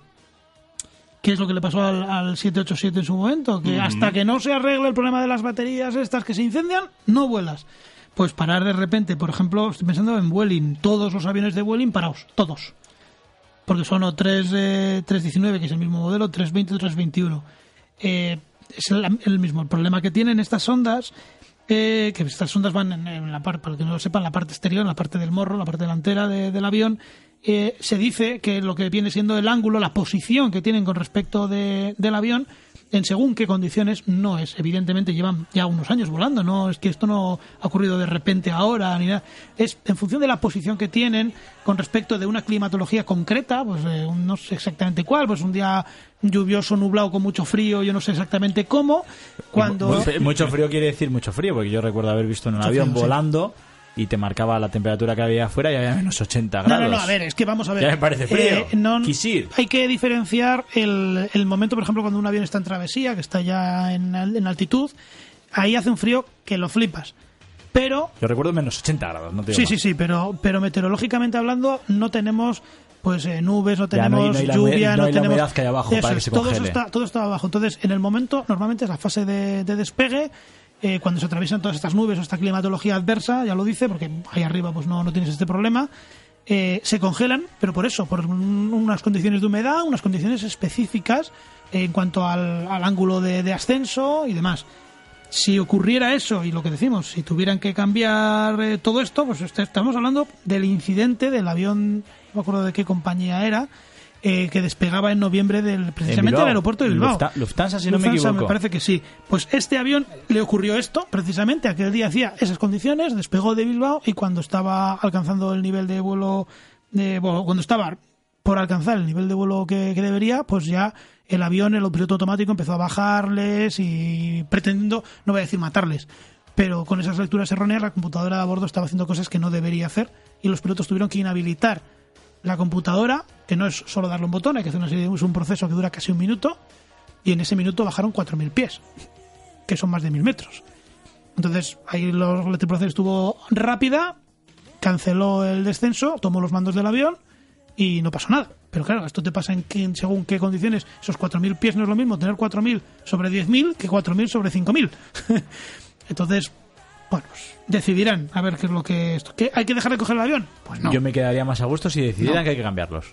S4: ¿Qué es lo que le pasó al, al siete ochenta y siete en su momento? Que
S7: Uh-huh.
S4: hasta que no se arregle el problema de las baterías estas que se incendian, no vuelas. Pues parar de repente, por ejemplo, estoy pensando en Vueling, todos los aviones de Vueling parados, todos. Porque son o tres diecinueve, que es el mismo modelo, tres veinte o tres veintiuno. Eh, es el, el mismo. El problema que tienen estas sondas, eh, que estas sondas van en, en la parte, para que no lo sepan, la parte exterior, la parte del morro, la parte delantera de, del avión. Eh, se dice que lo que viene siendo el ángulo, la posición que tienen con respecto de, del avión, en según qué condiciones, no es. Evidentemente llevan ya unos años volando, no es que esto no ha ocurrido de repente ahora, ni nada. Es en función de la posición que tienen con respecto de una climatología concreta, pues eh, no sé exactamente cuál, pues un día lluvioso, nublado, con mucho frío, yo no sé exactamente cómo, cuando...
S6: Mu- Mucho frío quiere decir mucho frío, porque yo recuerdo haber visto en un
S4: Mucho
S6: avión
S4: frío, sí.
S6: volando y te marcaba la temperatura que había afuera y había menos ochenta
S4: No,
S6: grados.
S4: no, no, a ver, es que vamos a ver.
S6: Ya me parece frío.
S4: Eh, no,
S6: Quisir.
S4: hay que diferenciar el, el momento, por ejemplo, cuando un avión está en travesía, que está ya en, al- en altitud, ahí hace un frío que lo flipas. Pero,
S6: Yo recuerdo menos ochenta grados, no te digo
S4: sí,
S6: más.
S4: sí, sí, pero, pero meteorológicamente hablando, no tenemos pues eh, nubes, no
S6: Ya, no hay-
S4: tenemos
S6: no hay la
S4: lluvia,
S6: hume- no
S4: no
S6: hay la
S4: tenemos...
S6: humedad que hay abajo
S4: Eso
S6: para que
S4: es,
S6: se
S4: todo, eso
S6: congele.
S4: está, todo está abajo. Entonces, en el momento, normalmente es la fase de, de despegue, eh, cuando se atraviesan todas estas nubes o esta climatología adversa, ya lo dice, porque ahí arriba pues no, no tienes este problema, eh, se congelan, pero por eso, por un- unas condiciones de humedad, unas condiciones específicas en cuanto al, al ángulo de, de ascenso y demás. Si ocurriera eso, y lo que decimos, si tuvieran que cambiar eh, todo esto, pues est- estamos hablando del incidente del avión, no me acuerdo de qué compañía era, eh, que despegaba en noviembre del precisamente
S6: Bilbao.
S4: del aeropuerto de Bilbao.
S6: Lufta- Lufthansa, si no me
S4: Lufthansa,
S6: equivoco.
S4: me parece que sí. Pues este avión le ocurrió esto, precisamente, aquel día hacía esas condiciones, despegó de Bilbao y cuando estaba alcanzando el nivel de vuelo, de, bueno, cuando estaba por alcanzar el nivel de vuelo que, que debería, pues ya el avión, el piloto automático empezó a bajarles y pretendiendo, no voy a decir matarles, pero con esas lecturas erróneas la computadora de a bordo estaba haciendo cosas que no debería hacer y los pilotos tuvieron que inhabilitar la computadora, que no es solo darle un botón, hay que hacer una serie, es un proceso que dura casi un minuto, y en ese minuto bajaron cuatro mil pies, que son más de mil metros. Entonces ahí los- la tripulación estuvo rápida, canceló el descenso, tomó los mandos del avión y no pasó nada. Pero claro, esto te pasa en, qué- según qué condiciones. Esos cuatro mil pies no es lo mismo tener cuatro mil sobre diez mil que cuatro mil sobre cinco mil. Entonces, bueno, pues decidirán a ver qué es lo que... Esto, ¿qué, ¿Hay que dejar de coger el avión? Pues no.
S6: Yo me quedaría más a gusto si decidieran
S4: No.
S6: que hay que cambiarlos.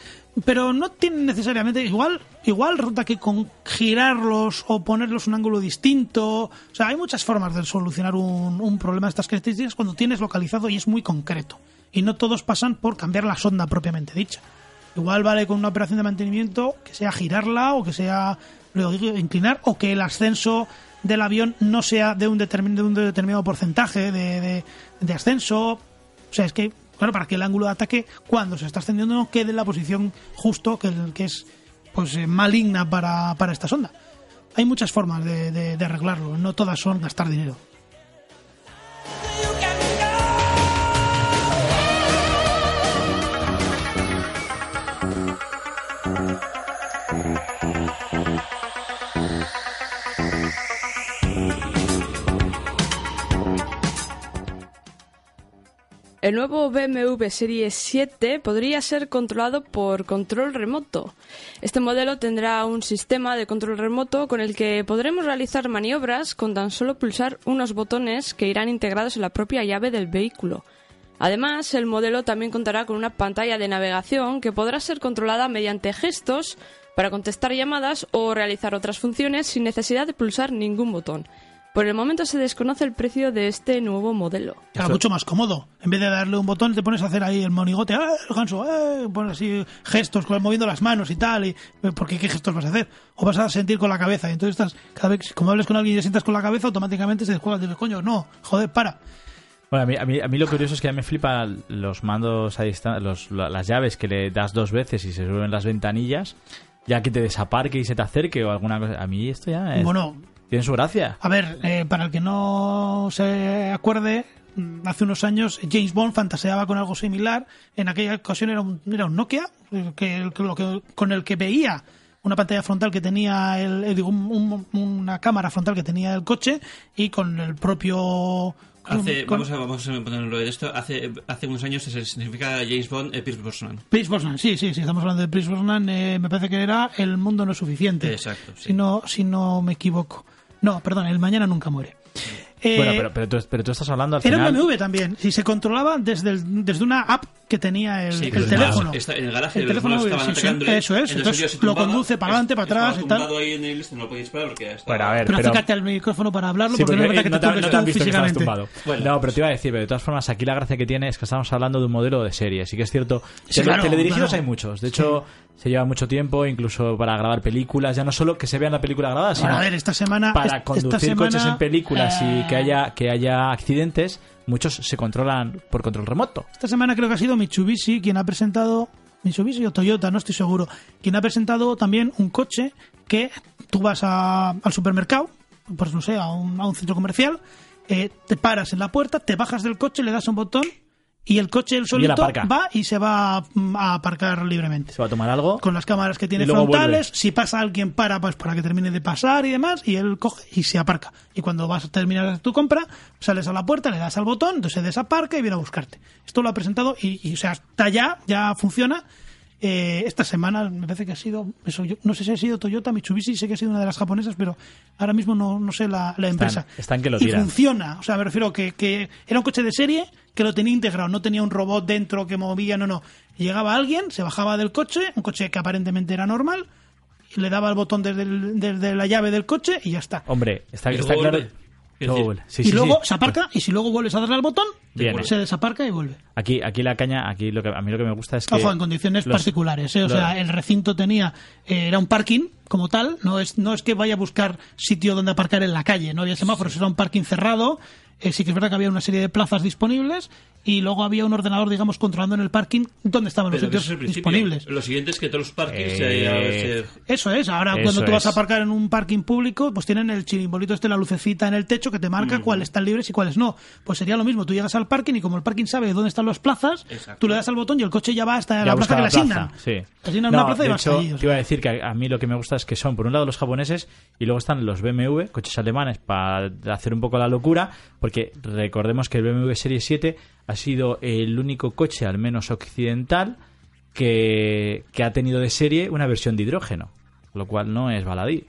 S4: Pero no tienen necesariamente igual igual resulta que con girarlos o ponerlos un ángulo distinto, o sea, hay muchas formas de solucionar un, un problema de estas características cuando tienes localizado y es muy concreto, y no todos pasan por cambiar la sonda propiamente dicha. Igual vale con una operación de mantenimiento que sea girarla o que sea, lo digo, inclinar, o que el ascenso del avión no sea de un, determin, de un determinado porcentaje de, de, de ascenso. O sea, es que, claro, para que el ángulo de ataque, cuando se está ascendiendo, no quede en la posición justo que, que es pues eh, maligna para, para esta sonda. Hay muchas formas de, de, de arreglarlo, no todas son gastar dinero.
S5: El nuevo B M W Serie siete podría ser controlado por control remoto. Este modelo tendrá un sistema de control remoto con el que podremos realizar maniobras con tan solo pulsar unos botones que irán integrados en la propia llave del vehículo. Además, el modelo también contará con una pantalla de navegación que podrá ser controlada mediante gestos para contestar llamadas o realizar otras funciones sin necesidad de pulsar ningún botón. Por el momento se desconoce el precio de este nuevo modelo.
S4: Claro, mucho más cómodo. En vez de darle un botón, te pones a hacer ahí el monigote, ¡eh, el ganso! ¡Eh! Pones así gestos, moviendo las manos y tal. Y, porque ¿qué gestos vas a hacer? O vas a sentir con la cabeza. Y entonces estás, cada vez, como hables con alguien y le sientas con la cabeza, automáticamente se descuelga. Dices, coño, no, joder, para.
S6: Bueno, a mí, a, mí, a mí lo curioso es que a mí me flipan los mandos a distancia, los, las llaves que le das dos veces y se suben las ventanillas, ya que te desaparque y se te acerque o alguna cosa. A mí esto ya es...
S4: Bueno...
S6: Tiene su gracia.
S4: A ver, eh, para el que no se acuerde, hace unos años James Bond fantaseaba con algo similar. En aquella ocasión era un, era un Nokia, que, que, lo que, con el que veía una pantalla frontal que tenía, el, eh, digo, un, un, una cámara frontal que tenía el coche y con el propio...
S7: Hace,
S4: con,
S7: vamos, a, vamos a ponerlo de esto. Hace, hace unos años se significa James Bond eh, Pierce Brosnan.
S4: Pierce Brosnan, sí, sí, sí, estamos hablando de Pierce Brosnan. Eh, me parece que era El mundo no es suficiente.
S7: Exacto, sí.
S4: Si no, si no me equivoco. No, perdón, El mañana nunca muere. Eh,
S6: bueno, pero, pero, tú, pero tú estás hablando al
S4: era
S6: final...
S4: un B M W también. Si se controlaba desde, el, desde una app que tenía el,
S7: sí,
S4: el teléfono.
S7: Está en el garaje,
S4: el teléfono
S7: estaban
S4: sí,
S7: atacando.
S4: Sí, eso es. Entonces, entonces lo conduce para adelante, para atrás y tal.
S7: Ahí en el este, no lo podéis parar porque estaba...
S6: Bueno, a ver,
S4: pero,
S6: pero
S4: acércate al micrófono para hablarlo,
S6: sí,
S4: porque, porque no es verdad que
S6: no
S4: te toques
S6: no
S4: tú
S6: han visto
S4: físicamente.
S6: Que bueno, no, pero te iba a decir, pero de todas formas, aquí la gracia que tiene es que estamos hablando de un modelo de serie. Sí que es cierto.
S4: Sí,
S6: Tele,
S4: claro,
S6: teledirigidos
S4: claro.
S6: hay muchos. De hecho, sí. se lleva mucho tiempo, incluso para grabar películas. Ya no solo que se vean la película grabada, sino
S4: bueno, a ver, esta semana,
S6: para
S4: esta
S6: conducir
S4: semana,
S6: coches en películas
S4: eh...
S6: y que haya, que haya accidentes. Muchos se controlan por control remoto.
S4: Esta semana creo que ha sido Mitsubishi quien ha presentado, Mitsubishi o Toyota, no estoy seguro, quien ha presentado también un coche que tú vas a, al supermercado, pues no sé, a un, a un centro comercial, eh, te paras en la puerta, te bajas del coche, le das un botón y el coche el solito va y se va a, a aparcar libremente.
S6: Se va a tomar algo.
S4: Con las cámaras que tiene frontales, vuelve. Si pasa alguien para, pues para que termine de pasar y demás, y él coge y se aparca. Y cuando vas a terminar tu compra, sales a la puerta, le das al botón, entonces se desaparca y viene a buscarte. Esto lo ha presentado y, y o sea, está ya, ya funciona. Eh, esta semana me parece que ha sido eso, yo no sé si ha sido Toyota, Mitsubishi, sé que ha sido una de las japonesas, pero ahora mismo no, no sé la, la empresa.
S6: Están, están que lo
S4: y
S6: tiran.
S4: Funciona, o sea, me refiero que, que era un coche de serie que lo tenía integrado, no tenía un robot dentro que movía, no, no. Llegaba alguien, se bajaba del coche, un coche que aparentemente era normal, y le daba el botón desde, el, desde la llave del coche y ya está.
S6: Hombre, está, está claro.
S7: Oh,
S6: sí,
S4: y
S6: sí,
S4: luego
S6: sí.
S4: se aparca y si luego vuelves a darle al botón,
S6: Viene.
S4: se desaparca y vuelve.
S6: Aquí, aquí la caña, aquí lo que a mí lo que me gusta es que
S4: ojo, en condiciones
S6: los,
S4: particulares, ¿eh? O
S6: los,
S4: sea, el recinto tenía eh, era un parking como tal, no es no es que vaya a buscar sitio donde aparcar en la calle, no había semáforos, sí. Era un parking cerrado. Eh, sí que es verdad que había una serie de plazas disponibles y luego había un ordenador, digamos, controlando en el parking donde estaban los
S7: Pero
S4: sitios disponibles.
S7: Lo siguiente es que todos los parkings
S6: eh,
S7: se...
S4: Eso es, ahora
S6: eso
S4: cuando tú vas
S6: es.
S4: a aparcar en un parking público, pues tienen el chirimbolito este, la lucecita en el techo que te marca mm. cuáles están libres y cuáles no. Pues sería lo mismo, tú llegas al parking y como el parking sabe dónde están las plazas, exacto. Tú le das al botón y el coche ya va hasta ya la plaza que le asignan.
S6: Sí.
S4: Te asignan
S6: no,
S4: una plaza y vas
S6: hecho,
S4: allí. O sea.
S6: Te iba a decir que a, a mí lo que me gusta es que son, por un lado, los japoneses y luego están los B M W, coches alemanes, para hacer un poco la locura, porque recordemos que el B M W Serie siete ha sido el único coche, al menos occidental, que, que ha tenido de serie una versión de hidrógeno, lo cual no es baladí.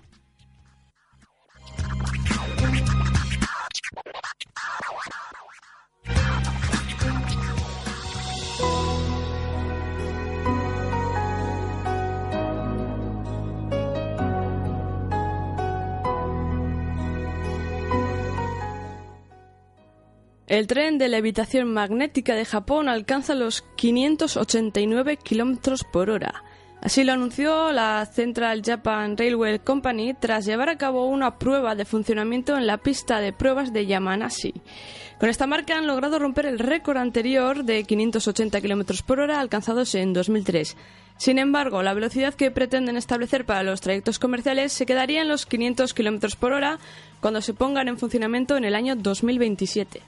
S5: El tren de levitación magnética de Japón alcanza los quinientos ochenta y nueve kilómetros por hora. Así lo anunció la Central Japan Railway Company tras llevar a cabo una prueba de funcionamiento en la pista de pruebas de Yamanashi. Con esta marca han logrado romper el récord anterior de quinientos ochenta kilómetros por hora alcanzados en dos mil tres. Sin embargo, la velocidad que pretenden establecer para los trayectos comerciales se quedaría en los quinientos kilómetros por hora cuando se pongan en funcionamiento en el año dos mil veintisiete.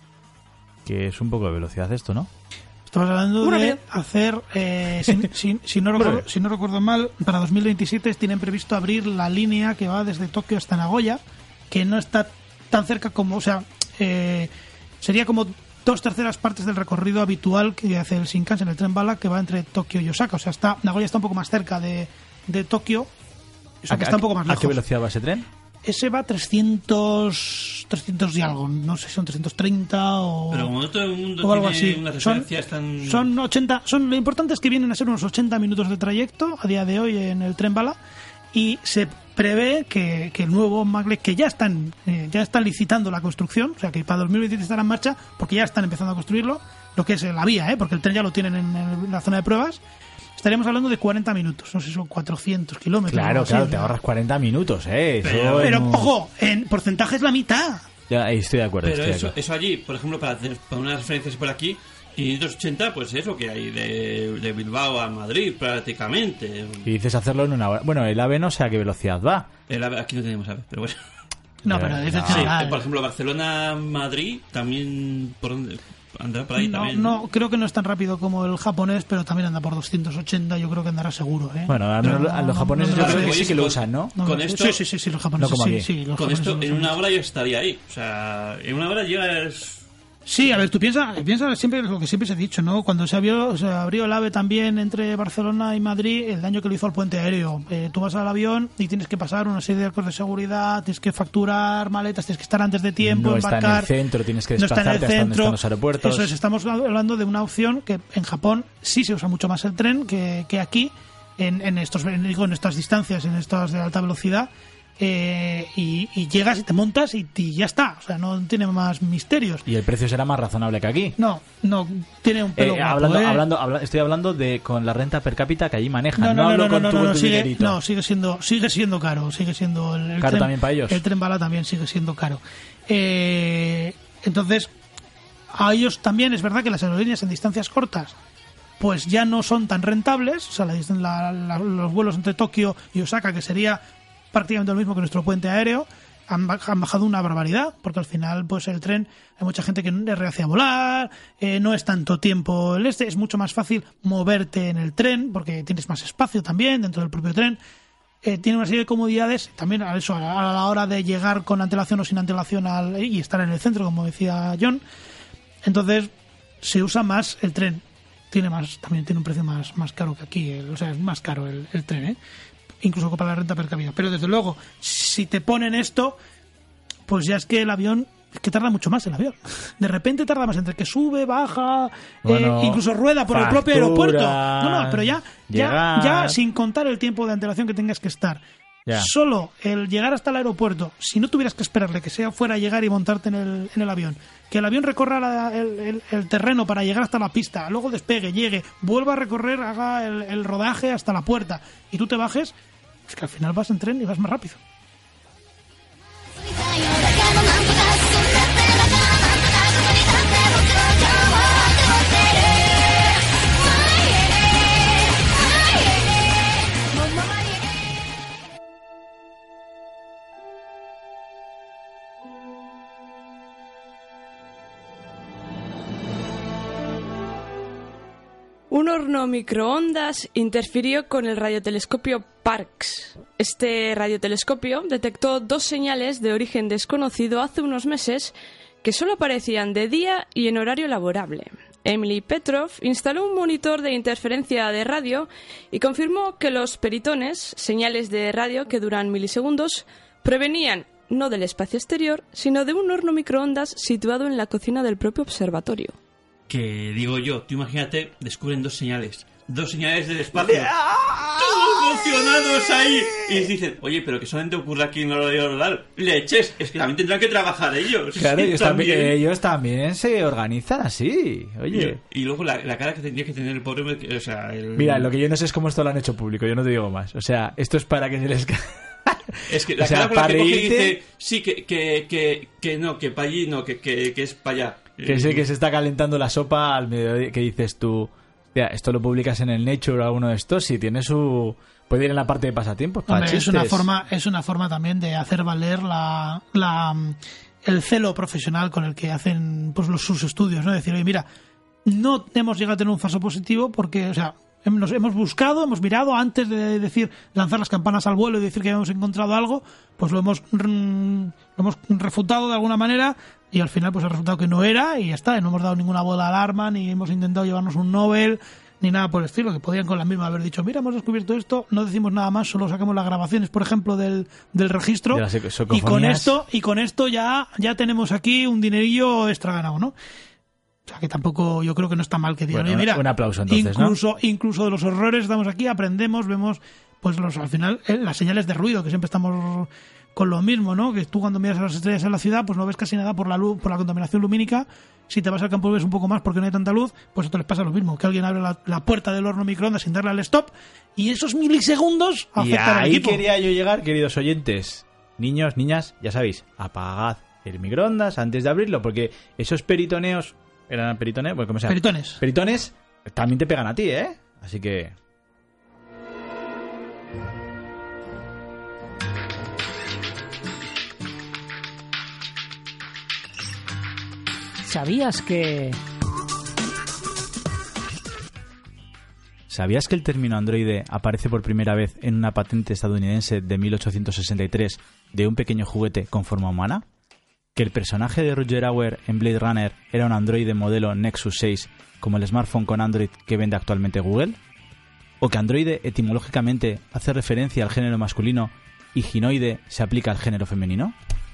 S6: Que es un poco de velocidad esto, ¿no?
S4: Estamos hablando
S5: Muy
S4: de
S5: rápido.
S4: hacer, eh, si, si- si no recuerdo, si no recuerdo mal, para dos mil veintisiete tienen previsto abrir la línea que va desde Tokio hasta Nagoya, que no está tan cerca como, o sea, eh, sería como dos terceras partes del recorrido habitual que hace el Shinkansen, el tren bala, que va entre Tokio y Osaka. O sea, está Nagoya está un poco más cerca de, de Tokio, Osaka está un poco más
S6: ¿A
S4: lejos.
S6: qué velocidad va ese tren?
S4: Ese va a trescientos, trescientos y algo, no sé si son trescientos treinta o...
S7: Pero como todo el mundo
S4: o algo
S7: tiene
S4: así.
S7: unas
S4: Son,
S7: referencias tan...
S4: son ochenta, son, lo importante es que vienen a ser unos ochenta minutos de trayecto a día de hoy en el tren bala, y se prevé que, que el nuevo maglev, que ya están eh, ya están licitando la construcción, o sea que para dos mil veintisiete estará en marcha porque ya están empezando a construirlo, lo que es la vía, ¿eh? Porque el tren ya lo tienen en, en la zona de pruebas. Estaríamos hablando de cuarenta minutos, no sé si son cuatrocientos kilómetros.
S6: Claro,
S4: algo así,
S6: claro,
S4: o
S6: te
S4: sea.
S6: ahorras cuarenta minutos, ¿eh? Eso
S7: Pero-
S4: Pero,
S6: en un-
S4: ojo, en porcentaje es la mitad.
S6: Ya, ahí estoy de acuerdo.
S7: Pero
S6: estoy de
S7: eso,
S6: acuerdo.
S7: eso allí, por ejemplo, para hacer para unas referencias por aquí, quinientos ochenta, pues eso que hay de, de Bilbao a Madrid prácticamente.
S6: Y dices hacerlo en una hora. Bueno, el AVE no sé a qué velocidad va.
S7: El AVE, aquí no tenemos AVE, pero bueno.
S4: No,
S6: Ya,
S4: pero es
S6: no.
S4: en
S7: Sí,
S4: general.
S7: por ejemplo, Barcelona-Madrid también por dónde andará por ahí
S4: No,
S7: también.
S4: no, creo que no es tan rápido como el japonés, pero también anda por doscientos ochenta, yo creo que andará seguro, ¿eh?
S6: Bueno, al menos
S4: No,
S6: a los
S4: no,
S6: japoneses
S4: no,
S6: yo
S4: no,
S6: creo
S4: no,
S6: que
S7: no,
S6: sí que lo
S7: con-
S6: usan, ¿no?
S4: no,
S7: con
S4: no,
S7: esto-
S4: sí, sí, sí, sí, los japoneses,
S6: No como
S4: sí,
S6: aquí.
S4: sí, los
S7: Con
S4: japoneses
S7: esto,
S4: lo
S7: en
S4: usan
S7: una
S4: mucho.
S7: hora yo estaría ahí. O sea, en una hora llegas.
S4: Sí, a ver, tú piensas piensa siempre lo que siempre se ha dicho, ¿no? Cuando se abrió, se abrió el AVE también entre Barcelona y Madrid, el daño que le hizo al puente aéreo. Eh, tú vas al avión y tienes que pasar una serie de arcos de seguridad, tienes que facturar maletas, tienes que estar antes de tiempo,
S6: No está en
S4: embarcar.
S6: el centro, tienes que
S4: no está en el
S6: desplazarte hasta donde
S4: centro.
S6: están los aeropuertos.
S4: Eso es, estamos hablando de una opción que en Japón sí se usa mucho más el tren que, que aquí, en, en estos en, digo, en estas distancias, en estas de alta velocidad. Eh, y, y llegas y te montas y, y ya está, o sea, no tiene más misterios.
S6: Y el precio será más razonable que aquí.
S4: No, no, tiene un pelo
S6: Eh,
S4: guapo,
S6: hablando,
S4: ¿eh?
S6: hablando, habla- estoy hablando de con la renta per cápita que allí manejan.
S4: No,
S6: No,
S4: no, no,
S6: hablo
S4: no,
S6: con
S4: no,
S6: tu,
S4: no, no,
S6: tu
S4: sigue,
S6: dinerito.
S4: no, sigue siendo, sigue siendo caro, sigue siendo el, el
S6: ¿Caro
S4: tren,
S6: también para ellos?
S4: El tren bala también sigue siendo caro. Eh, entonces, a ellos también es verdad que las aerolíneas en distancias cortas pues ya no son tan rentables, o sea, la distan- la- la- los vuelos entre Tokio y Osaka, que sería prácticamente lo mismo que nuestro puente aéreo, han, baj- han bajado una barbaridad, porque al final pues el tren, hay mucha gente que no es reacia a volar, eh, no es tanto tiempo el este, es mucho más fácil moverte en el tren, porque tienes más espacio también dentro del propio tren. Eh, tiene una serie de comodidades, también a eso, a la, a la hora de llegar con antelación o sin antelación al, y estar en el centro, como decía John. Entonces se usa más el tren, tiene más, también tiene un precio más, más caro que aquí, el- o sea, es más caro el, el tren, ¿eh? Incluso para la renta per cápita. Pero desde luego, si te ponen esto, pues ya es que el avión, es que tarda mucho más el avión. De repente tarda más entre que sube, baja,
S6: Bueno,
S4: eh, incluso rueda por el propio
S6: facturas,
S4: aeropuerto. No, no, pero ya, ya,
S6: llegar.
S4: ya sin contar el tiempo de antelación que tengas que estar.
S6: Ya.
S4: Solo el llegar hasta el aeropuerto, si no tuvieras que esperarle que sea fuera a llegar y montarte en el, en el avión, que el avión recorra la- el, el- el terreno para llegar hasta la pista, luego despegue, llegue, vuelva a recorrer, haga el, el rodaje hasta la puerta y tú te bajes, es que al final vas en tren y vas más rápido.
S5: Un horno microondas interfirió con el radiotelescopio Parkes. Este radiotelescopio detectó dos señales de origen desconocido hace unos meses que solo aparecían de día y en horario laborable. Emily Petrov instaló un monitor de interferencia de radio y confirmó que los peritones, señales de radio que duran milisegundos, provenían no del espacio exterior, sino de un horno microondas situado en la cocina del propio observatorio.
S7: Que digo yo, tú imagínate, descubren dos señales. Dos señales del espacio. ¡Tú, emocionados ahí. Y dicen, oye, pero que solamente ocurre aquí en la hora de oral. Leches, es que también tendrán que trabajar ellos.
S6: Claro,
S7: Sí,
S6: ellos también, ellos también se organizan así. Oye.
S7: Y, y luego la, la cara que tendría que tener el pobre... O sea, el...
S6: Mira, lo que yo no sé es cómo esto lo han hecho público, yo no te digo más. O sea, esto es para que se les...
S7: Es que la
S6: o sea,
S7: cara con la
S6: para
S7: que coge y
S6: reírte-
S7: dice, sí, que, que, que, que no, que para allí no, que, que, que es para allá.
S6: Que sé que se está calentando la sopa al mediodía, que dices tú, hostia, esto lo publicas en el Nature o alguno de estos, si tiene su... puede ir en la parte de pasatiempos. Para
S4: Hombre, es
S6: chistes.
S4: una forma, es una forma también de hacer valer la, la el celo profesional con el que hacen pues los sus estudios, ¿no? Decir, oye, mira, no hemos llegado a tener un falso positivo porque, o sea, hem- nos hemos buscado, hemos mirado antes de decir lanzar las campanas al vuelo y decir que habíamos encontrado algo, pues lo hemos mm, lo hemos refutado de alguna manera y al final pues el resultado que no era y ya está, y no hemos dado ninguna bola de alarma ni hemos intentado llevarnos un Nobel ni nada por el estilo, que podían con la misma haber dicho, mira, hemos descubierto esto, no decimos nada más, solo sacamos las grabaciones, por ejemplo, del, del registro,
S6: De las
S4: y con
S6: psicofonías.
S4: esto y con esto ya, ya tenemos aquí un dinerillo extra ganado, ¿no? O sea, que tampoco, yo creo que no está mal que digan,
S6: Bueno,
S4: oye, mira,
S6: un aplauso, entonces, ¿no?
S4: incluso, incluso de los horrores estamos aquí, aprendemos, vemos, pues los al final, eh, las señales de ruido, que siempre estamos con lo mismo, ¿no? Que tú cuando miras a las estrellas en la ciudad, pues no ves casi nada por la luz, por la contaminación lumínica. Si te vas al campo y ves un poco más porque no hay tanta luz, pues esto les pasa lo mismo, que alguien abre la, la puerta del horno microondas sin darle al stop y esos milisegundos
S6: Y
S4: afectan al
S6: ahí
S4: equipo.
S6: quería yo llegar, queridos oyentes. Niños, niñas, ya sabéis, apagad el microondas antes de abrirlo, porque esos peritoneos... ¿Eran peritoneos? Bueno, ¿cómo se llama?
S4: Peritones.
S6: Peritones también te pegan a ti, ¿eh? Así que...
S1: ¿Sabías que...?
S6: ¿Sabías que el término androide aparece por primera vez en una patente estadounidense de mil ochocientos sesenta y tres de un pequeño juguete con forma humana? ¿Que el personaje de Roger Hauer en Blade Runner era un androide modelo Nexus seis como el smartphone con Android que vende actualmente Google? ¿O que androide etimológicamente hace referencia al género masculino y ginoide se aplica al género femenino?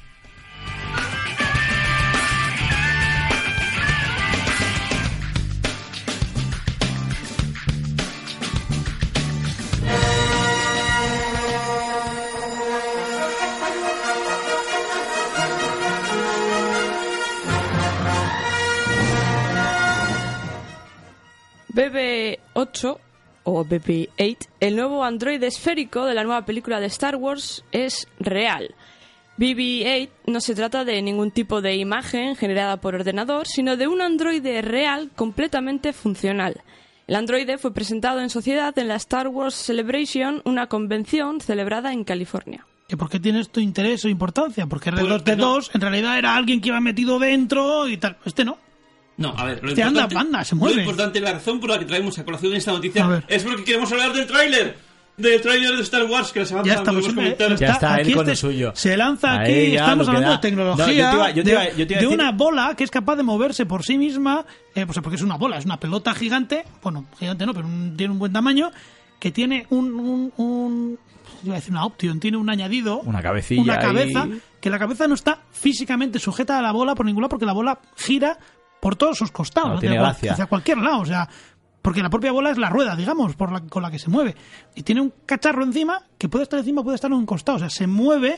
S5: B B ocho o B B ocho, el nuevo androide esférico de la nueva película de Star Wars, es real. B B ocho no se trata de ningún tipo de imagen generada por ordenador, sino de un androide real completamente funcional. El androide fue presentado en sociedad en la Star Wars Celebration, una convención celebrada en California.
S4: ¿Que ¿Por qué tiene esto interés o importancia? Porque R dos D
S7: Pues, no.
S4: dos en realidad era alguien que iba metido dentro y tal. Este no.
S7: No, a ver, lo
S4: Este anda,
S7: importante,
S4: anda, se mueve.
S7: Lo importante, la razón por la que traemos a colación esta noticia
S4: A ver.
S7: es porque queremos hablar del tráiler. Del tráiler de Star Wars que la semana
S4: Ya
S7: pasada
S4: estamos
S7: pudimos
S4: en
S7: comentar.
S6: Ya está él
S4: aquí
S6: con lo
S4: este
S6: suyo.
S4: Se lanza aquí,
S6: Ahí ya
S4: estamos
S6: lo que
S4: hablando
S6: da.
S4: de tecnología,
S6: No, yo te iba- yo te iba- yo te iba a
S4: de, de
S6: decir-
S4: una bola que es capaz de moverse por sí misma, eh, pues porque es una bola, es una pelota gigante, bueno, gigante no, pero un- tiene un buen tamaño, que tiene un, un, un iba a decir una option, tiene un añadido,
S6: Una cabecilla
S4: una cabeza,
S6: ahí.
S4: que la cabeza no está físicamente sujeta a la bola por ningún lado, porque la bola gira por todos sus costados,
S6: No,
S4: hacia,
S6: tiene
S4: cual-
S6: gracia.
S4: hacia cualquier lado, o sea, porque la propia bola es la rueda, digamos, por la, con la que se mueve. Y tiene un cacharro encima que puede estar encima, puede estar en un costado. O sea, se mueve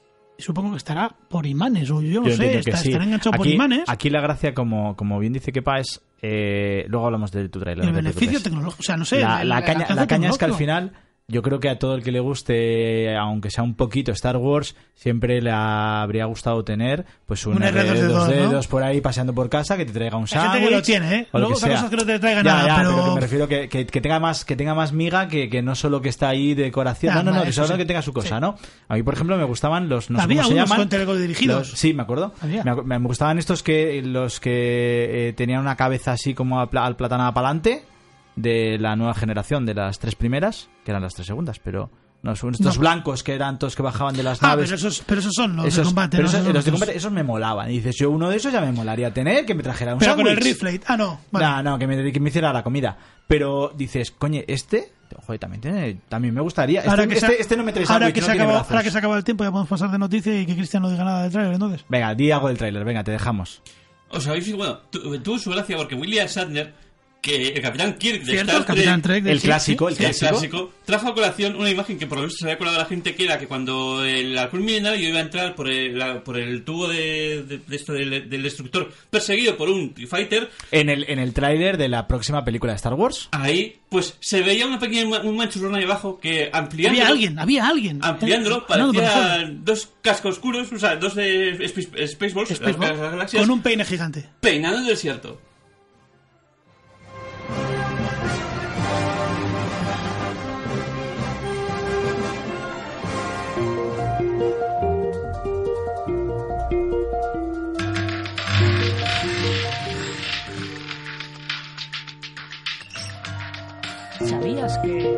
S4: y supongo que estará por imanes, o yo no
S6: Yo
S4: sé,
S6: entiendo que
S4: está-
S6: sí.
S4: estará enganchado por
S6: Aquí-
S4: imanes.
S6: Aquí la gracia, como, como bien dice Kepa, es... eh, luego hablamos de tu trailer.
S4: El
S6: no te
S4: beneficio
S6: preocupes.
S4: tecnológico, o sea, no sé.
S6: La,
S4: el-
S6: la
S4: el
S6: caña,
S4: alcance
S6: la caña es que al
S4: tecnológico.
S6: final, yo creo que a todo el que le guste, aunque sea un poquito Star Wars, siempre le habría gustado tener pues un,
S4: Un R dos D dos,
S6: R dos D
S4: ¿no?
S6: dos por ahí paseando por casa, que te traiga un
S4: Hay gente
S6: sándwich.
S4: que lo tiene, ¿eh?
S6: o lo
S4: Luego
S6: que
S4: otra
S6: sea.
S4: cosa es que no te traiga
S6: Ya,
S4: nada,
S6: ya,
S4: pero-
S6: que me refiero que, que, que tenga más que tenga más miga que, que no solo que está ahí de decoración.
S4: Ya,
S6: no, no, no,
S4: vale,
S6: que
S4: eso
S6: solo
S4: sí.
S6: que tenga su cosa,
S4: Sí.
S6: ¿no? A mí, por ejemplo, me gustaban los... No sé
S4: Había
S6: cómo se
S4: unos
S6: llaman.
S4: con teledirigidos.
S6: Los- sí, me acuerdo.
S4: Había.
S6: Me, acu- me gustaban estos que los que eh, tenían una cabeza así como a pla- al platanada para adelante, de la nueva generación, de las tres primeras, que eran las tres segundas, pero no son estos
S4: No.
S6: blancos que eran todos que bajaban de las
S4: Ah,
S6: naves.
S4: pero esos, pero esos son los
S6: Esos-
S4: de combate.
S6: pero
S4: ¿no?
S6: esos,
S4: Esos son
S6: los de
S4: otros.
S6: combate, esos me molaban. Y dices, yo uno de esos ya me molaría tener, que me trajera un
S4: Pero con el
S6: sándwich.
S4: rifle. Ah, no. Vale.
S6: No, no, que me, que me hiciera la comida. Pero dices, coño, este, joder, también, tiene, también me gustaría.
S4: Ahora
S6: Este,
S4: que se
S6: este,
S4: ha-
S6: este no me trae
S4: ahora
S6: sándwich,
S4: que
S6: no
S4: se
S6: tiene
S4: acaba-
S6: brazos.
S4: ahora que se acaba el tiempo, ya podemos pasar de noticia y que Cristian no diga nada del trailer, entonces.
S6: Venga, di algo del tráiler, venga, te dejamos.
S7: Os habéis, bueno, tu- tuvo su gracia porque William Shatner que el Capitán Kirk de
S4: Cierto,
S7: Star
S4: el Capitán
S7: Trek,
S4: Trek de-
S6: El
S4: sí,
S6: clásico,
S4: sí.
S6: el
S7: el
S6: clásico.
S7: clásico, trajo a colación una imagen que por lo menos se había colado a la gente, que era que cuando el halcón milenario iba a entrar por el, la- por el tubo de, de- de esto del, del destructor, perseguido por un TIE Fighter,
S6: En el, en el tráiler de la próxima película de Star Wars.
S7: ahí pues se veía una pequeña ma- un manchurrón ahí abajo que ampliándolo,
S4: Había alguien, había alguien.
S7: ampliándolo
S4: Eh, no,
S7: parecía
S4: no,
S7: dos cascos oscuros, o sea, dos de Space- Spaceballs, las-
S4: Spaceball,
S7: las galaxias,
S4: con un peine gigante.
S7: peinando el desierto.
S1: ¿Sabías que...?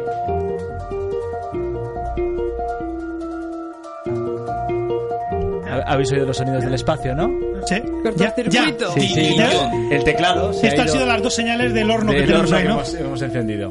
S6: Ha- Habéis oído los sonidos del espacio, ¿no?
S4: Sí.
S5: Cortocircuito.
S6: Sí, sí.
S4: Ya.
S6: El teclado. se ha
S4: Estas han
S6: ido
S4: sido las dos señales del horno que
S6: del
S4: tenemos
S6: horno
S4: ahí,
S6: que
S4: ¿no?
S6: hemos, hemos encendido.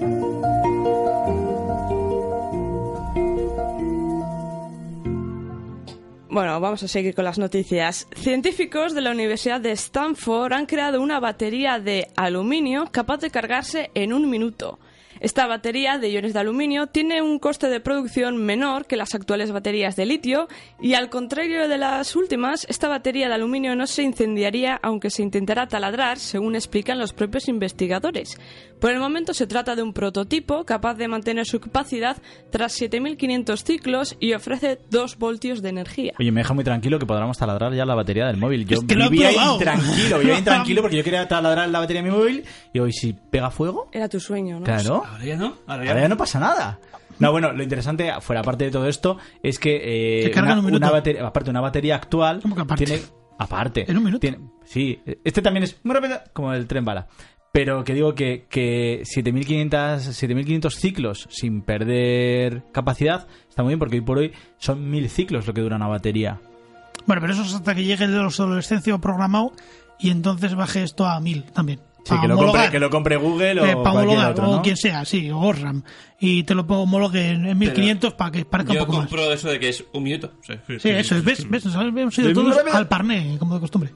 S5: Bueno, vamos a seguir con las noticias. Científicos de la Universidad de Stanford han creado una batería de aluminio capaz de cargarse en un minuto. Esta batería de iones de aluminio tiene un coste de producción menor que las actuales baterías de litio y, al contrario de las últimas, esta batería de aluminio no se incendiaría aunque se intentara taladrar, según explican los propios investigadores. Por el momento se trata de un prototipo capaz de mantener su capacidad tras siete mil quinientos ciclos y ofrece dos voltios de energía.
S6: Oye, me deja muy tranquilo que podamos taladrar ya la batería del móvil. Yo
S4: Es que lo he
S6: vivía
S4: probado.
S6: intranquilo, vivía intranquilo porque yo quería taladrar la batería de mi móvil y hoy si pega fuego,
S5: Era tu sueño, ¿no?
S6: claro,
S7: Ahora ya no, ahora ya,
S6: ahora ya no pasa nada. No, bueno, lo interesante, fuera parte de todo esto, es que eh,
S4: Se carga en
S6: una,
S4: un minuto.
S6: una batería, aparte una batería actual
S4: ¿Cómo que aparte?
S6: tiene aparte.
S4: En un minuto.
S6: Tiene- sí, este también es muy rápido como el tren bala. Pero que digo que, que siete mil quinientos ciclos sin perder capacidad está muy bien porque hoy por hoy son mil ciclos lo que dura una batería.
S4: Bueno, pero eso es hasta que llegue el obsolescencia programado y entonces baje esto a mil también.
S6: Sí,
S4: Pa
S6: que lo, compre,
S4: homologar.
S6: que lo compre Google o
S4: Eh, para
S6: cualquier
S4: homologar,
S6: otro,
S4: o
S6: ¿no?
S4: quien sea, sí, o Osram. Y te lo pongo homologue en, en mil quinientos para que parezca un
S7: yo
S4: poco más.
S7: compro eso de que es un minuto. O sea,
S4: Sí, eso es. ¿Ves? ¿Ves? Nos hemos ido
S6: De
S4: todos
S6: rápido.
S4: al parné, como de costumbre.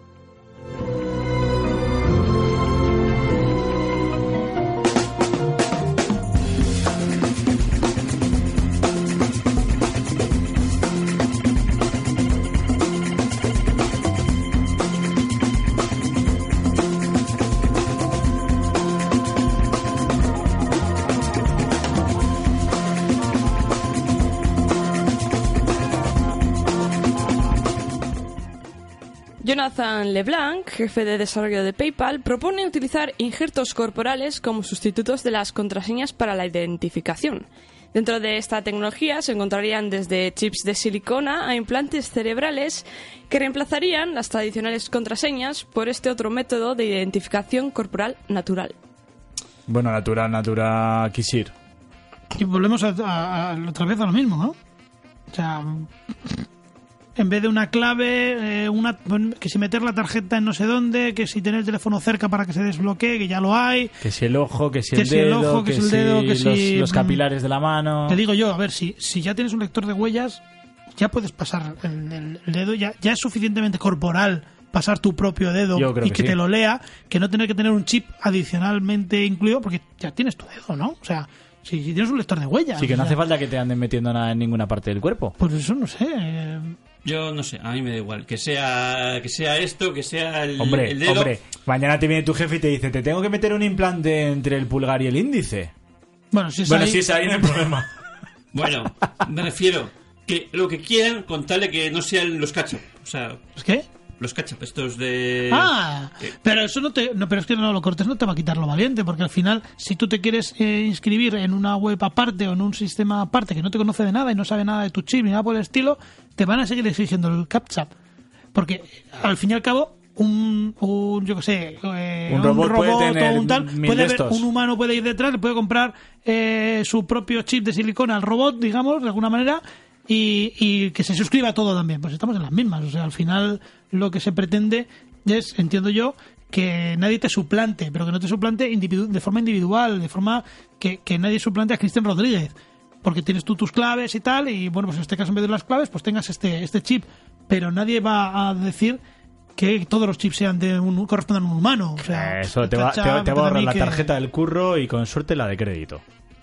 S5: Jonathan LeBlanc, jefe de desarrollo de PayPal, propone utilizar injertos corporales como sustitutos de las contraseñas para la identificación. Dentro de esta tecnología se encontrarían desde chips de silicona a implantes cerebrales que reemplazarían las tradicionales contraseñas por este otro método de identificación corporal natural.
S6: Bueno, natural, natural, quisir.
S4: Y volvemos a, a- a- otra vez a lo mismo, ¿no? O sea, en vez de una clave, eh, una que si meter la tarjeta en no sé dónde, que si tener el teléfono cerca para que se desbloquee, que ya lo hay.
S6: Que si el ojo, que si
S4: Que
S6: el
S4: si el
S6: dedo,
S4: ojo, que si el dedo, que
S6: los,
S4: si-
S6: los capilares de la mano.
S4: Te digo yo, a ver, si, si ya tienes un lector de huellas, ya puedes pasar el, el- el dedo, ya, ya es suficientemente corporal pasar tu propio dedo
S6: Yo creo
S4: y
S6: que
S4: que
S6: sí.
S4: te lo lea, que no tener que tener un chip adicionalmente incluido, porque ya tienes tu dedo, ¿no? O sea, si, si tienes un lector de huellas.
S6: Sí, que no
S4: o
S6: hace
S4: sea,
S6: falta que te anden metiendo nada en ninguna parte del cuerpo.
S4: Pues eso no sé. eh,
S7: Yo no sé, a mí me da igual. Que sea que sea esto, que sea el,
S6: Hombre,
S7: el dedo.
S6: hombre, mañana te viene tu jefe y te dice, te tengo que meter un implante entre el pulgar y el índice.
S4: Bueno, si es
S6: Bueno,
S4: ahí-
S6: si es ahí no hay problema.
S7: Bueno, me refiero que lo que quieran con tal de que no sean los ketchup. O sea,
S4: ¿Es qué?
S7: los ketchup, estos de...
S4: Ah,
S7: Eh,
S4: pero eso no te, no, pero es que no lo cortes, no te va a quitar lo valiente, porque al final, si tú te quieres eh, inscribir en una web aparte o en un sistema aparte que no te conoce de nada y no sabe nada de tu chip ni nada por el estilo, te van a seguir exigiendo el CAPTCHA, porque al fin y al cabo un, un yo qué sé, eh,
S6: Un robot puede tener
S4: o un tal,
S6: mil
S4: puede
S6: de
S4: haber-
S6: estos.
S4: un humano puede ir detrás, le puede comprar eh, su propio chip de silicona al robot, digamos, de alguna manera. Y, y que se suscriba a todo también. Pues estamos en las mismas. O sea, al final lo que se pretende es, entiendo yo, que nadie te suplante, pero que no te suplante individu- de forma individual, de forma que, que nadie suplante a Cristian Rodríguez. Porque tienes tú tus claves y tal, y bueno, pues en este caso en vez de las claves, pues tengas este, este chip. Pero nadie va a decir que todos los chips sean de un, correspondan a un humano. O sea,
S6: eso te va, te, te va a ahorrar la tarjeta que... del curro y con suerte la de crédito.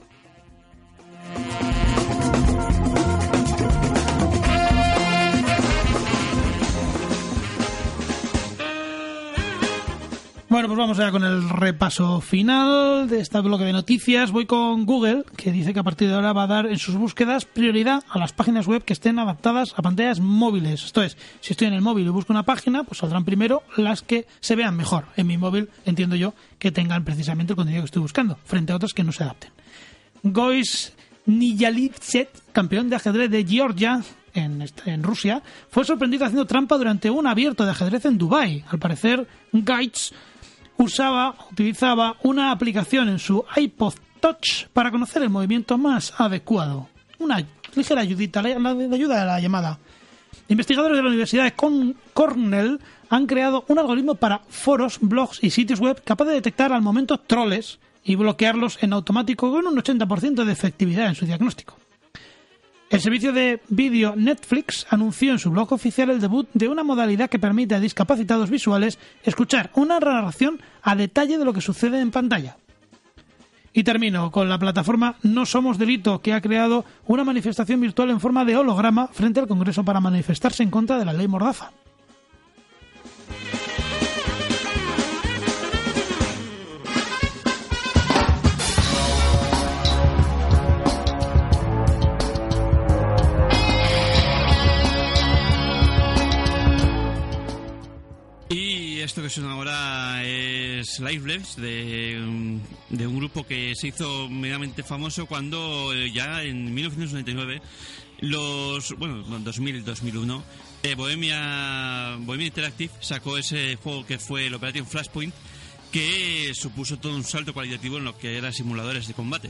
S4: Bueno, pues vamos ya con el repaso final de este bloque de noticias. Voy con Google, que dice que a partir de ahora va a dar en sus búsquedas prioridad a las páginas web que estén adaptadas a pantallas móviles. Esto es, si estoy en el móvil y busco una página, pues saldrán primero las que se vean mejor. En mi móvil entiendo yo que tengan precisamente el contenido que estoy buscando, frente a otras que no se adapten. Gois Niyalivtsev, campeón de ajedrez de Georgia, En, en Rusia, fue sorprendido haciendo trampa durante un abierto de ajedrez en Dubái. Al parecer, Gates usaba, utilizaba una aplicación en su iPod Touch para conocer el movimiento más adecuado. Una ligera ayudita, la, la, la ayuda de la llamada. Investigadores de la Universidad de Con- Cornell han creado un algoritmo para foros, blogs y sitios web capaz de detectar al momento troles y bloquearlos en automático con un ochenta por ciento de efectividad en su diagnóstico. El servicio de vídeo Netflix anunció en su blog oficial el debut de una modalidad que permite a discapacitados visuales escuchar una narración a detalle de lo que sucede en pantalla. Y termino con la plataforma No Somos Delito, que ha creado una manifestación virtual en forma de holograma frente al Congreso para manifestarse en contra de la ley Mordaza.
S7: Esto que suena ahora es Lifeless, de, de un grupo que se hizo medianamente famoso cuando eh, ya en mil novecientos noventa y nueve, los, bueno, dos mil, dos mil uno, eh, Bohemia, Bohemia Interactive sacó ese juego que fue el Operation Flashpoint, que supuso todo un salto cualitativo en lo que eran simuladores de combate.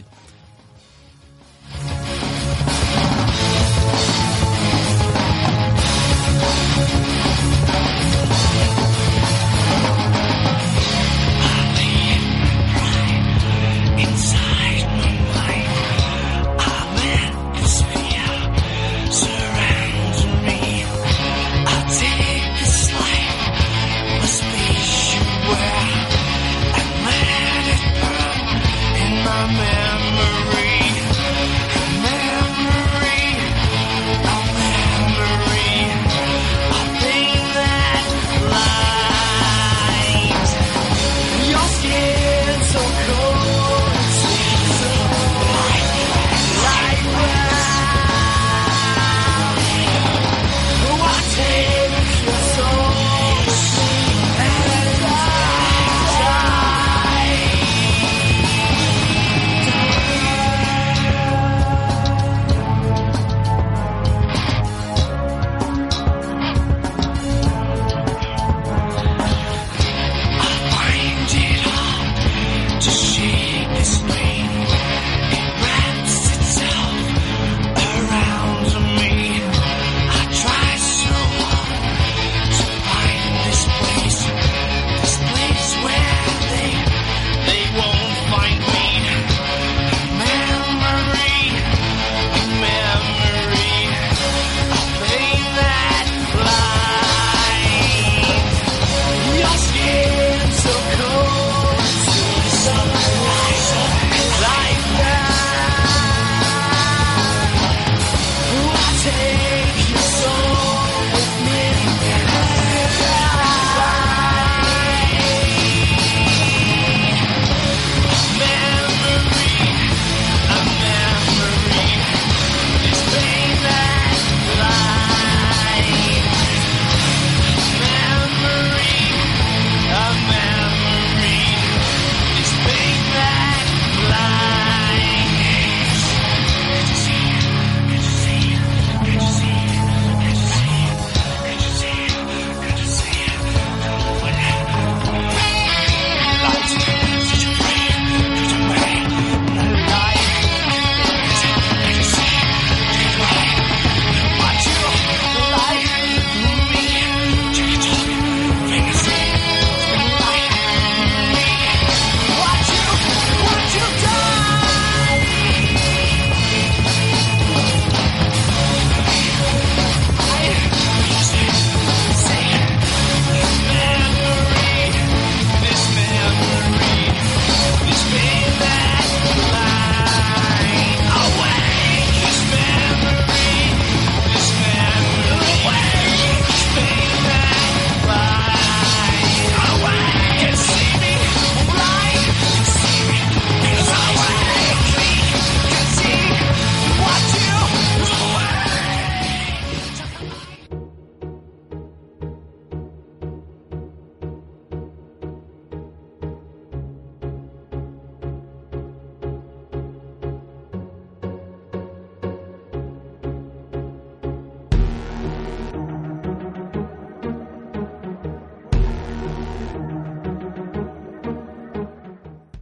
S8: Memory.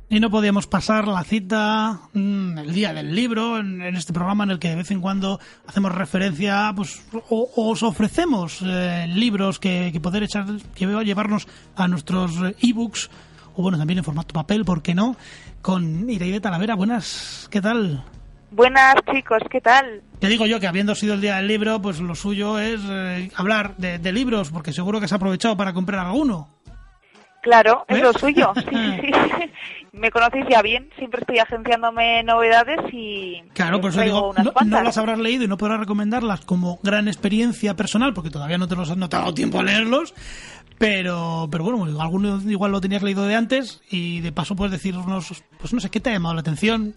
S4: Y no podíamos pasar la cita, mmm, el día del libro, en, en este programa en el que de vez en cuando hacemos referencia, pues, o, o os ofrecemos eh, libros que, que poder echar, que llevarnos a nuestros ebooks, o bueno, también en formato papel, ¿por qué no? Con Iraide Talavera. Buenas, ¿qué tal?
S9: Buenas, chicos, ¿qué tal?
S4: Te digo yo que habiendo sido el día del libro, pues lo suyo es eh, hablar de, de libros, porque seguro que has aprovechado para comprar alguno.
S9: Claro, es
S4: ¿Eh?
S9: lo suyo, sí, sí. Me conocéis ya bien, siempre estoy agenciándome novedades y
S4: claro, por eso digo, no, no las habrás leído y no podrás recomendarlas como gran experiencia personal, porque todavía no te, los, no te ha dado tiempo a leerlos, pero pero bueno, alguno igual lo tenías leído de antes y de paso puedes decirnos, pues no sé, ¿qué te ha llamado la atención?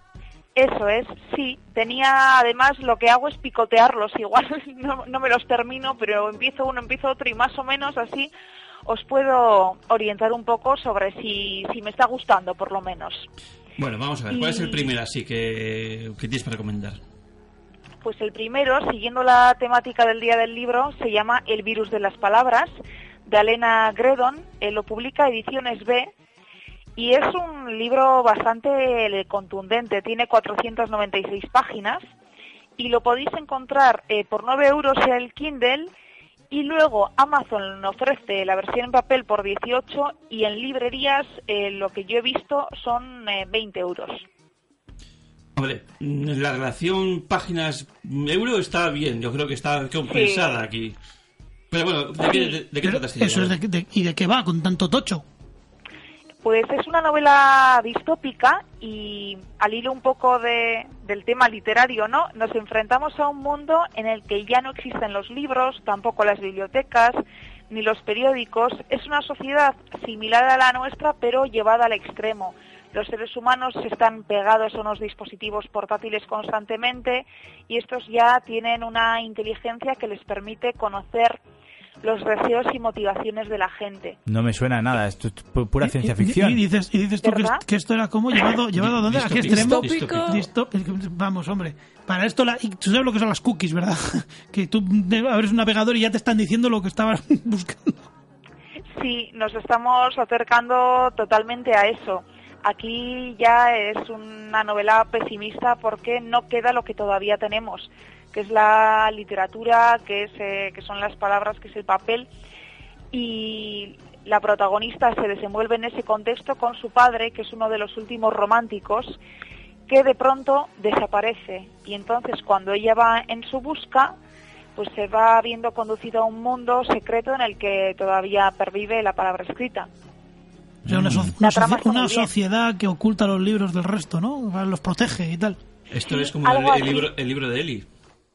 S9: Eso es, sí. Tenía, además, lo que hago es picotearlos. Igual no, no me los termino, pero empiezo uno, empiezo otro y más o menos así os puedo orientar un poco sobre si, si me está gustando, por lo menos.
S7: Bueno, vamos a ver, ¿cuál y... es el primero así que, que tienes para recomendar?
S9: Pues el primero, siguiendo la temática del Día del Libro, se llama El virus de las palabras, de Alena Gredon. Eh, lo publica Ediciones B. Y es un libro bastante contundente, tiene cuatrocientas noventa y seis páginas y lo podéis encontrar eh, por nueve euros en el Kindle y luego Amazon ofrece la versión en papel por dieciocho y en librerías eh, lo que yo he visto son eh, veinte euros.
S7: Hombre, la relación páginas-euro está bien, yo creo que está compensada sí. aquí. Pero bueno, ¿de qué, de, de qué trata este
S4: Eso
S7: libro?
S4: es de, de, ¿Y de qué va con tanto tocho?
S9: Pues es una novela distópica y al hilo un poco de, del tema literario, ¿no? Nos enfrentamos a un mundo en el que ya no existen los libros, tampoco las bibliotecas, ni los periódicos. Es una sociedad similar a la nuestra, pero llevada al extremo. Los seres humanos están pegados a unos dispositivos portátiles constantemente y estos ya tienen una inteligencia que les permite conocer los deseos y motivaciones de la gente.
S6: No me suena a nada, esto es pura ciencia ficción.
S4: Y, y, y dices, y dices tú que, que esto era como llevado, llevado ¿a dónde? ¿A qué extremo?
S5: Distópico.
S4: Distópico. Vamos, hombre. Para esto, la, y tú sabes lo que son las cookies, ¿verdad? Que tú abres un navegador y ya te están diciendo lo que estabas buscando.
S9: Sí, nos estamos acercando totalmente a eso. Aquí ya es una novela pesimista porque no queda lo que todavía tenemos, que es la literatura, que es eh, que son las palabras, que es el papel, y la protagonista se desenvuelve en ese contexto con su padre, que es uno de los últimos románticos, que de pronto desaparece, y entonces cuando ella va en su busca, pues se va viendo conducido a un mundo secreto en el que todavía pervive la palabra escrita.
S4: O sea, una, so- una, soci- una sociedad que oculta los libros del resto, ¿no? Los protege y tal.
S7: Esto sí, es como el, el, libro, el libro de Eli.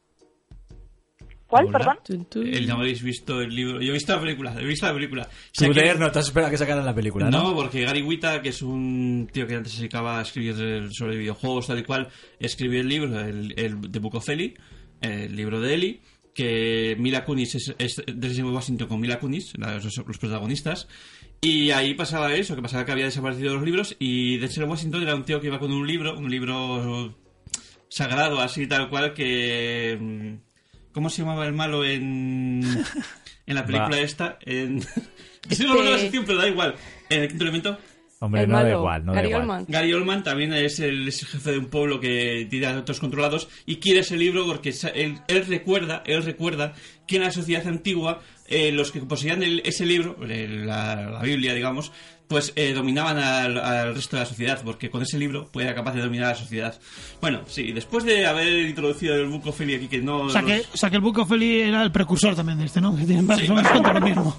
S9: ¿Cuál,
S7: Hola.
S9: perdón?
S7: El, ¿No habéis visto el libro? Yo he visto la película, he visto la película.
S6: Tú
S7: que...
S6: leer no te has esperado a que sacaran la película, ¿no?
S7: No, porque Gary Whitta, que es un tío que antes se dedicaba a escribir sobre videojuegos, tal y cual, escribió el libro, el, el The Book of Eli, el libro de Eli, que Mila Kunis es, es desde Washington con Mila Kunis, los, los protagonistas, y ahí pasaba eso, que pasaba que había desaparecido los libros, y Denzel Washington era un tío que iba con un libro, un libro sagrado, así tal cual, que... ¿Cómo se llamaba el malo en, en la película Va. esta? En... Este... no la sección, pero da igual. En el quinto elemento...
S6: Hombre, el no malo. da igual, no
S5: Gary
S6: da igual.
S5: Oldman.
S7: Gary Oldman también es el, es el jefe de un pueblo que tiene a otros controlados y quiere ese libro porque él, él recuerda él recuerda que en la sociedad antigua eh, los que poseían el, ese libro, el, la, la Biblia, digamos, pues eh, dominaban al, al resto de la sociedad, porque con ese libro pues, era capaz de dominar a la sociedad. Bueno, sí, después de haber introducido el Book of Eli aquí, que no...
S4: O sea,
S7: los...
S4: que, o sea que el Book of Eli era el precursor también de este, ¿no? Que tienen
S7: sí,
S4: más o lo mismo.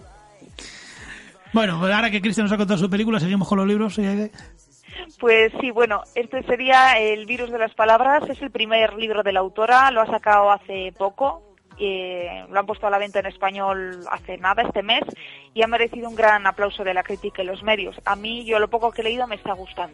S4: Bueno, ahora que Cristian nos ha contado su película, seguimos con los libros.
S9: Pues sí, bueno, este sería El virus de las palabras, es el primer libro de la autora, lo ha sacado hace poco, eh, lo han puesto a la venta en español hace nada, este mes, y ha merecido un gran aplauso de la crítica y los medios. A mí, yo lo poco que he leído me está gustando.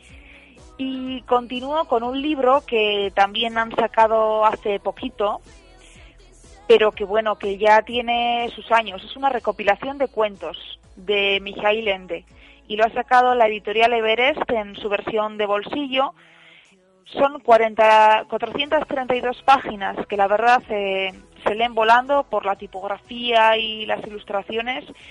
S9: Y continúo con un libro que también han sacado hace poquito, pero que bueno, que ya tiene sus años, es una recopilación de cuentos de Mijaíl Ende y lo ha sacado la editorial Everest en su versión de bolsillo. Son cuarenta, cuatrocientas treinta y dos páginas que la verdad eh, se leen volando por la tipografía y las ilustraciones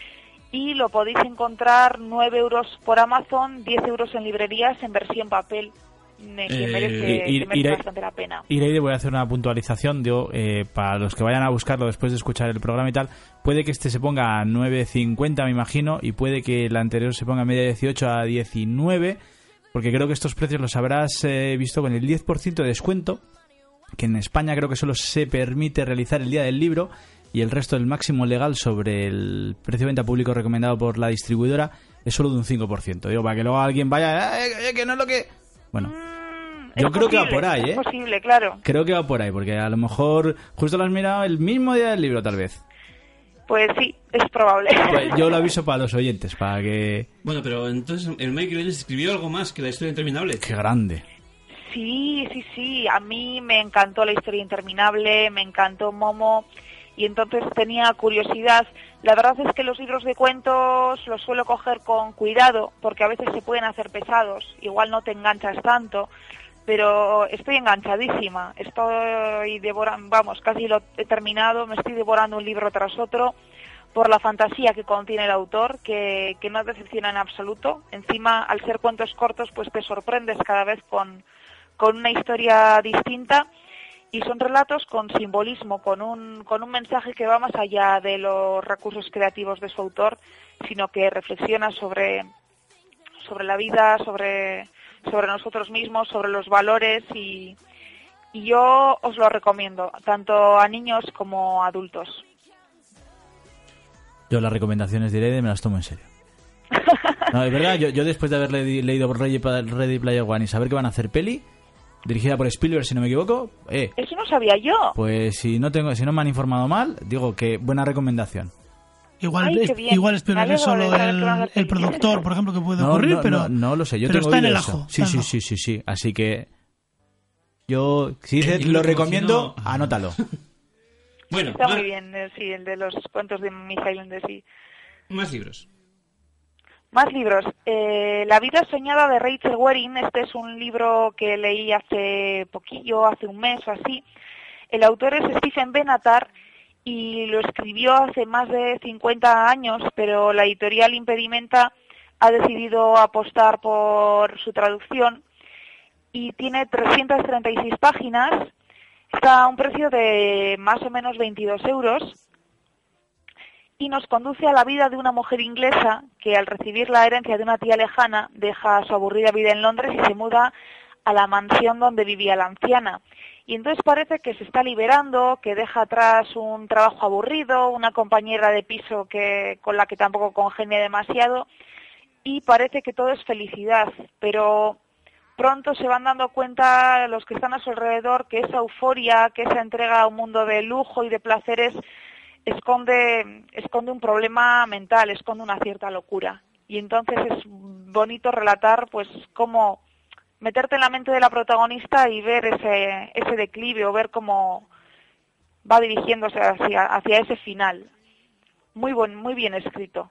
S9: y lo podéis encontrar nueve euros por Amazon, diez euros en librerías en versión papel. Me, que
S7: Eh,
S9: merece,
S6: ir-
S9: que merece
S6: iré-
S9: bastante la pena.
S6: Ireide, voy a hacer una puntualización. Yo, eh, para los que vayan a buscarlo después de escuchar el programa y tal, puede que este se ponga a nueve cincuenta, me imagino, y puede que el anterior se ponga a media dieciocho a diecinueve, porque creo que estos precios los habrás eh, visto con el diez por ciento de descuento, que en España creo que solo se permite realizar el día del libro, y el resto del máximo legal sobre el precio de venta público recomendado por la distribuidora es solo de un cinco por ciento. Digo, para que luego alguien vaya, eh, eh, que no es lo que... Bueno,
S9: Mm,
S6: yo
S9: es
S6: creo que va
S9: posible,
S6: por ahí, ¿eh?
S9: Es posible, claro.
S6: Creo que va por ahí, porque a lo mejor justo lo has mirado el mismo día del libro, tal vez.
S9: Pues sí, es probable.
S6: Pues yo lo aviso para los oyentes, para que...
S7: Bueno, pero entonces el Mike Reyes escribió algo más que la historia interminable.
S6: ¡Qué grande!
S9: Sí, sí, sí. A mí me encantó la historia interminable, me encantó Momo y entonces tenía curiosidad. La verdad es que los libros de cuentos los suelo coger con cuidado porque a veces se pueden hacer pesados. Igual no te enganchas tanto, pero estoy enganchadísima. Estoy devorando, vamos, casi lo he terminado. Me estoy devorando un libro tras otro por la fantasía que contiene el autor, que, que no decepciona en absoluto. Encima, al ser cuentos cortos, pues te sorprendes cada vez con con una historia distinta y son relatos con simbolismo, con un, con un mensaje que va más allá de los recursos creativos de su autor, sino que reflexiona sobre, sobre la vida, sobre, sobre nosotros mismos, sobre los valores y, y yo os lo recomiendo, tanto a niños como a adultos.
S6: Yo las recomendaciones de Irene me las tomo en serio. No, es verdad, yo, yo después de haber le- leído Ready, Ready Player One y saber que van a hacer peli, dirigida por Spielberg, si no me equivoco, eh,
S9: Eso no sabía yo.
S6: pues si no tengo, si no me han informado mal, digo que buena recomendación.
S4: Igual,
S9: Ay,
S4: es,
S9: qué bien.
S4: igual es
S9: Me
S4: peor es
S9: alegro de
S4: solo
S9: saber que van a
S4: el,
S9: hacer
S4: el
S9: peli.
S4: productor, por ejemplo, que puede
S6: No,
S4: ocurrir,
S6: no,
S4: pero,
S6: no, no lo sé, yo
S4: pero
S6: tengo
S4: está en el
S6: oído eso.
S4: ajo.
S6: Sí,
S4: está en
S6: sí,
S4: el
S6: sí, sí, sí. Así que yo, si dices
S7: El
S6: lo
S7: libro
S6: recomiendo,
S7: conocido-
S6: anótalo.
S7: Bueno,
S9: Está
S7: más,
S9: muy bien, eh, sí, el de los cuentos de Michael Ende, sí.
S7: más libros.
S9: Más libros. Eh, La vida soñada de Rachel Waring. Este es un libro que leí hace poquillo, hace un mes o así. El autor es Stephen Benatar y lo escribió hace más de cincuenta años, pero la editorial Impedimenta ha decidido apostar por su traducción y tiene trescientas treinta y seis páginas. Está a un precio de más o menos veintidós euros. Y nos conduce a la vida de una mujer inglesa que al recibir la herencia de una tía lejana deja su aburrida vida en Londres y se muda a la mansión donde vivía la anciana. Y entonces parece que se está liberando, que deja atrás un trabajo aburrido, una compañera de piso que con la que tampoco congenia demasiado y parece que todo es felicidad, pero pronto se van dando cuenta los que están a su alrededor que esa euforia, que esa entrega a un mundo de lujo y de placeres esconde esconde un problema mental, esconde una cierta locura. Y entonces es bonito relatar pues cómo meterte en la mente de la protagonista y ver ese ese declive o ver cómo va dirigiéndose hacia hacia ese final. Muy buen, muy bien escrito.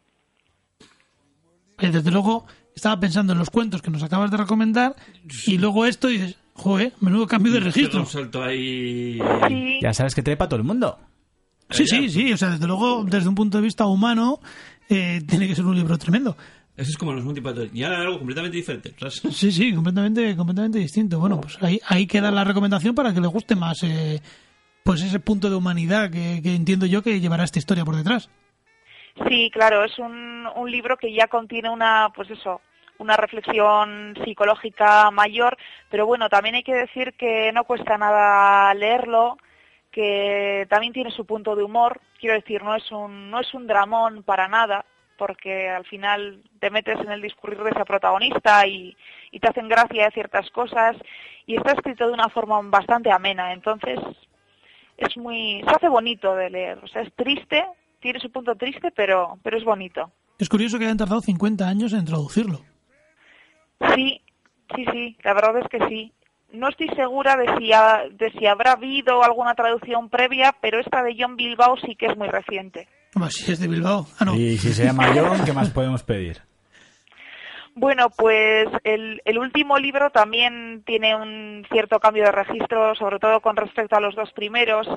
S4: Eh, Desde luego, estaba pensando en los cuentos que nos acabas de recomendar y luego esto y dices, joder, menudo cambio de registro.
S7: Un salto ahí.
S9: Sí,
S6: Ya sabes que trepa todo el mundo.
S4: Sí, sí, sí, o sea, desde luego, desde un punto de vista humano, eh, tiene que ser un libro tremendo.
S7: Eso es como los multiplatos. Y ahora algo completamente diferente. ¿Sabes?
S4: Sí, sí, completamente, completamente distinto. Bueno, pues ahí, ahí queda la recomendación para que le guste más, eh, pues ese punto de humanidad que, que entiendo yo que llevará esta historia por detrás.
S9: sí, claro, es un, un libro que ya contiene una, pues eso, una reflexión psicológica mayor, pero bueno, también hay que decir que no cuesta nada leerlo, que también tiene su punto de humor, quiero decir, no es un, no es un dramón para nada, porque al final te metes en el discurrir de esa protagonista y, y te hacen gracia ciertas cosas, y está escrito de una forma bastante amena, entonces es muy, se hace bonito de leer, o sea, es triste, tiene su punto triste, pero, pero es bonito.
S4: Es curioso que hayan tardado cincuenta años en traducirlo.
S9: Sí, sí, sí, la verdad es que sí. No estoy segura de si, ha, de si habrá habido alguna traducción previa, pero esta de John Bilbao sí que es muy reciente.
S4: Hombre, si es de Bilbao. Ah, no.
S6: Y si se llama John, ¿qué más podemos pedir?
S9: Bueno, pues el, el último libro también tiene un cierto cambio de registro, sobre todo con respecto a los dos primeros,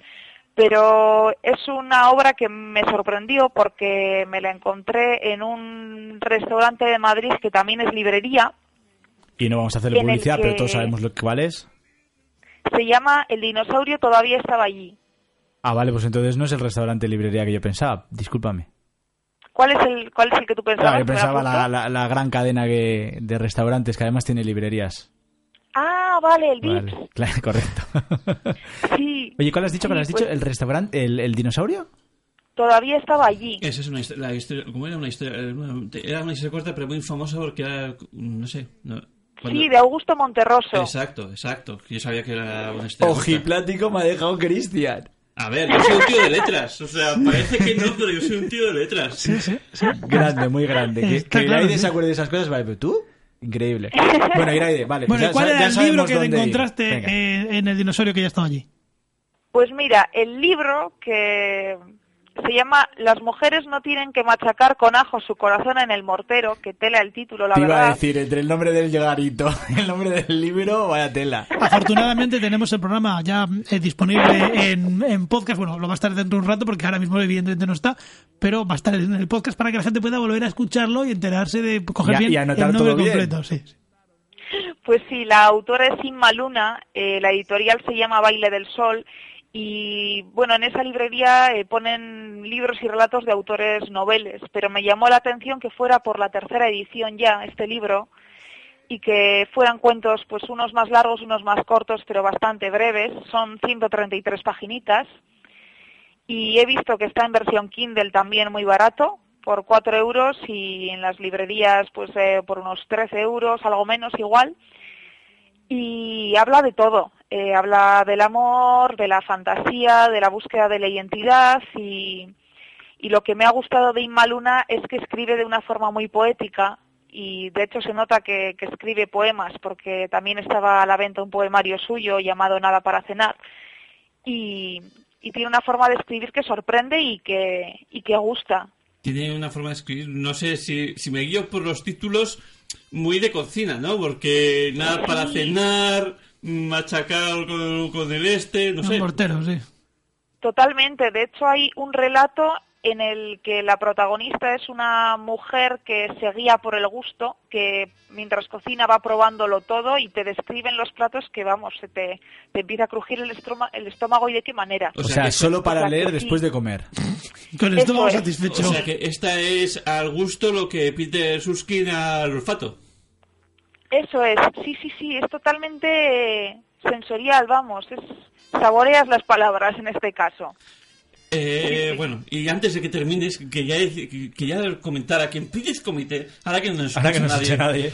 S9: pero es una obra que me sorprendió porque me la encontré en un restaurante de Madrid que también es librería.
S6: Y no vamos a hacerle publicidad,
S9: que
S6: pero todos sabemos lo cuál es.
S9: Se llama El dinosaurio todavía estaba allí.
S6: Ah, vale, pues entonces no es el restaurante librería que yo pensaba. Discúlpame.
S9: ¿Cuál es el, cuál es el que tú pensabas?
S6: Ah, yo pensaba la, la, la gran cadena que, de restaurantes que además tiene librerías.
S9: Ah, vale, el Vips.
S6: Vale, claro, correcto.
S9: Sí.
S6: Oye, ¿cuál has dicho?
S9: Sí,
S6: ¿Cuál has dicho?
S9: pues,
S6: ¿El restaurante? ¿El, el dinosaurio?
S9: Todavía estaba allí.
S7: Esa es una historia, la historia, ¿cómo era una historia? Era una historia corta, pero muy famosa porque era, no sé. No, cuando...
S9: Sí, de Augusto Monterroso.
S7: Exacto, exacto. Yo sabía que era una historia corta.
S6: Ojiplático me ha dejado Cristian.
S7: A ver, yo soy un tío de letras. O sea, parece que no, pero yo soy un tío de letras.
S4: Sí, sí, sí.
S6: Grande, muy grande. Que,
S4: Está
S6: que
S4: claro,
S6: Iraide
S4: sí.
S6: se acuerde de esas cosas, vale, pero tú, increíble. Bueno, Iraide, vale.
S4: Bueno,
S6: pues
S4: ¿y cuál
S6: ya,
S4: era
S6: ya
S4: el libro
S6: sabemos
S4: que te
S6: dónde ir.
S4: encontraste
S6: Venga.
S4: en, en el dinosaurio que ya estaba allí?
S9: Pues mira, el libro que se llama Las mujeres no tienen que machacar con ajo su corazón en el mortero, que tela el título, la
S6: Te iba
S9: verdad.
S6: a decir, entre el nombre del llegarito y el nombre del libro, vaya tela.
S4: Afortunadamente tenemos el programa ya eh, disponible en, en podcast. Bueno, lo va a estar dentro de un rato porque ahora mismo evidentemente no está, pero va a estar en el podcast para que la gente pueda volver a escucharlo y enterarse de coger
S6: Y a-
S4: bien
S6: y anotar
S4: el nombre
S6: todo bien.
S4: completo. Sí, sí.
S9: Pues sí, la autora es Inma Luna, eh, la editorial se llama Baile del Sol y bueno, en esa librería eh, ponen libros y relatos de autores noveles, pero me llamó la atención que fuera por la tercera edición ya este libro y que fueran cuentos pues unos más largos, unos más cortos, pero bastante breves, son ciento treinta y tres paginitas y he visto que está en versión Kindle también muy barato, por cuatro euros y en las librerías pues eh, por unos trece euros, algo menos igual. Y habla de todo, eh, habla del amor, de la fantasía, de la búsqueda de la identidad y, y lo que me ha gustado de Inma Luna es que escribe de una forma muy poética y de hecho se nota que, que escribe poemas porque también estaba a la venta un poemario suyo llamado Nada para cenar y, y tiene una forma de escribir que sorprende y que, y que gusta.
S7: Tiene una forma de escribir, no sé si, si me guío por los títulos, muy de cocina, ¿no? Porque nada para cenar, machacar con, con el este, no
S4: Un
S7: sé.
S4: mortero, sí.
S9: Totalmente, de hecho hay un relato en el que la protagonista es una mujer que se guía por el gusto, que mientras cocina va probándolo todo y te describen los platos que, vamos, se te, te empieza a crujir el, estroma, el estómago y de qué manera.
S6: O sea, solo para
S9: o sea,
S6: leer
S9: que
S6: después
S9: sí.
S6: de comer.
S4: Con el
S9: Eso
S4: estómago
S9: es.
S4: satisfecho.
S7: O sea que esta es al gusto lo que Peter Susskind al olfato.
S9: Eso es, sí, sí, sí, es totalmente sensorial, vamos, es saboreas las palabras en este caso.
S7: Eh,
S9: Sí, sí.
S7: Bueno, y antes de que termines, que ya, que ya comentara que en Pides Comité, ahora que no nos
S6: Ahora que
S7: escucha
S6: no escucha nadie.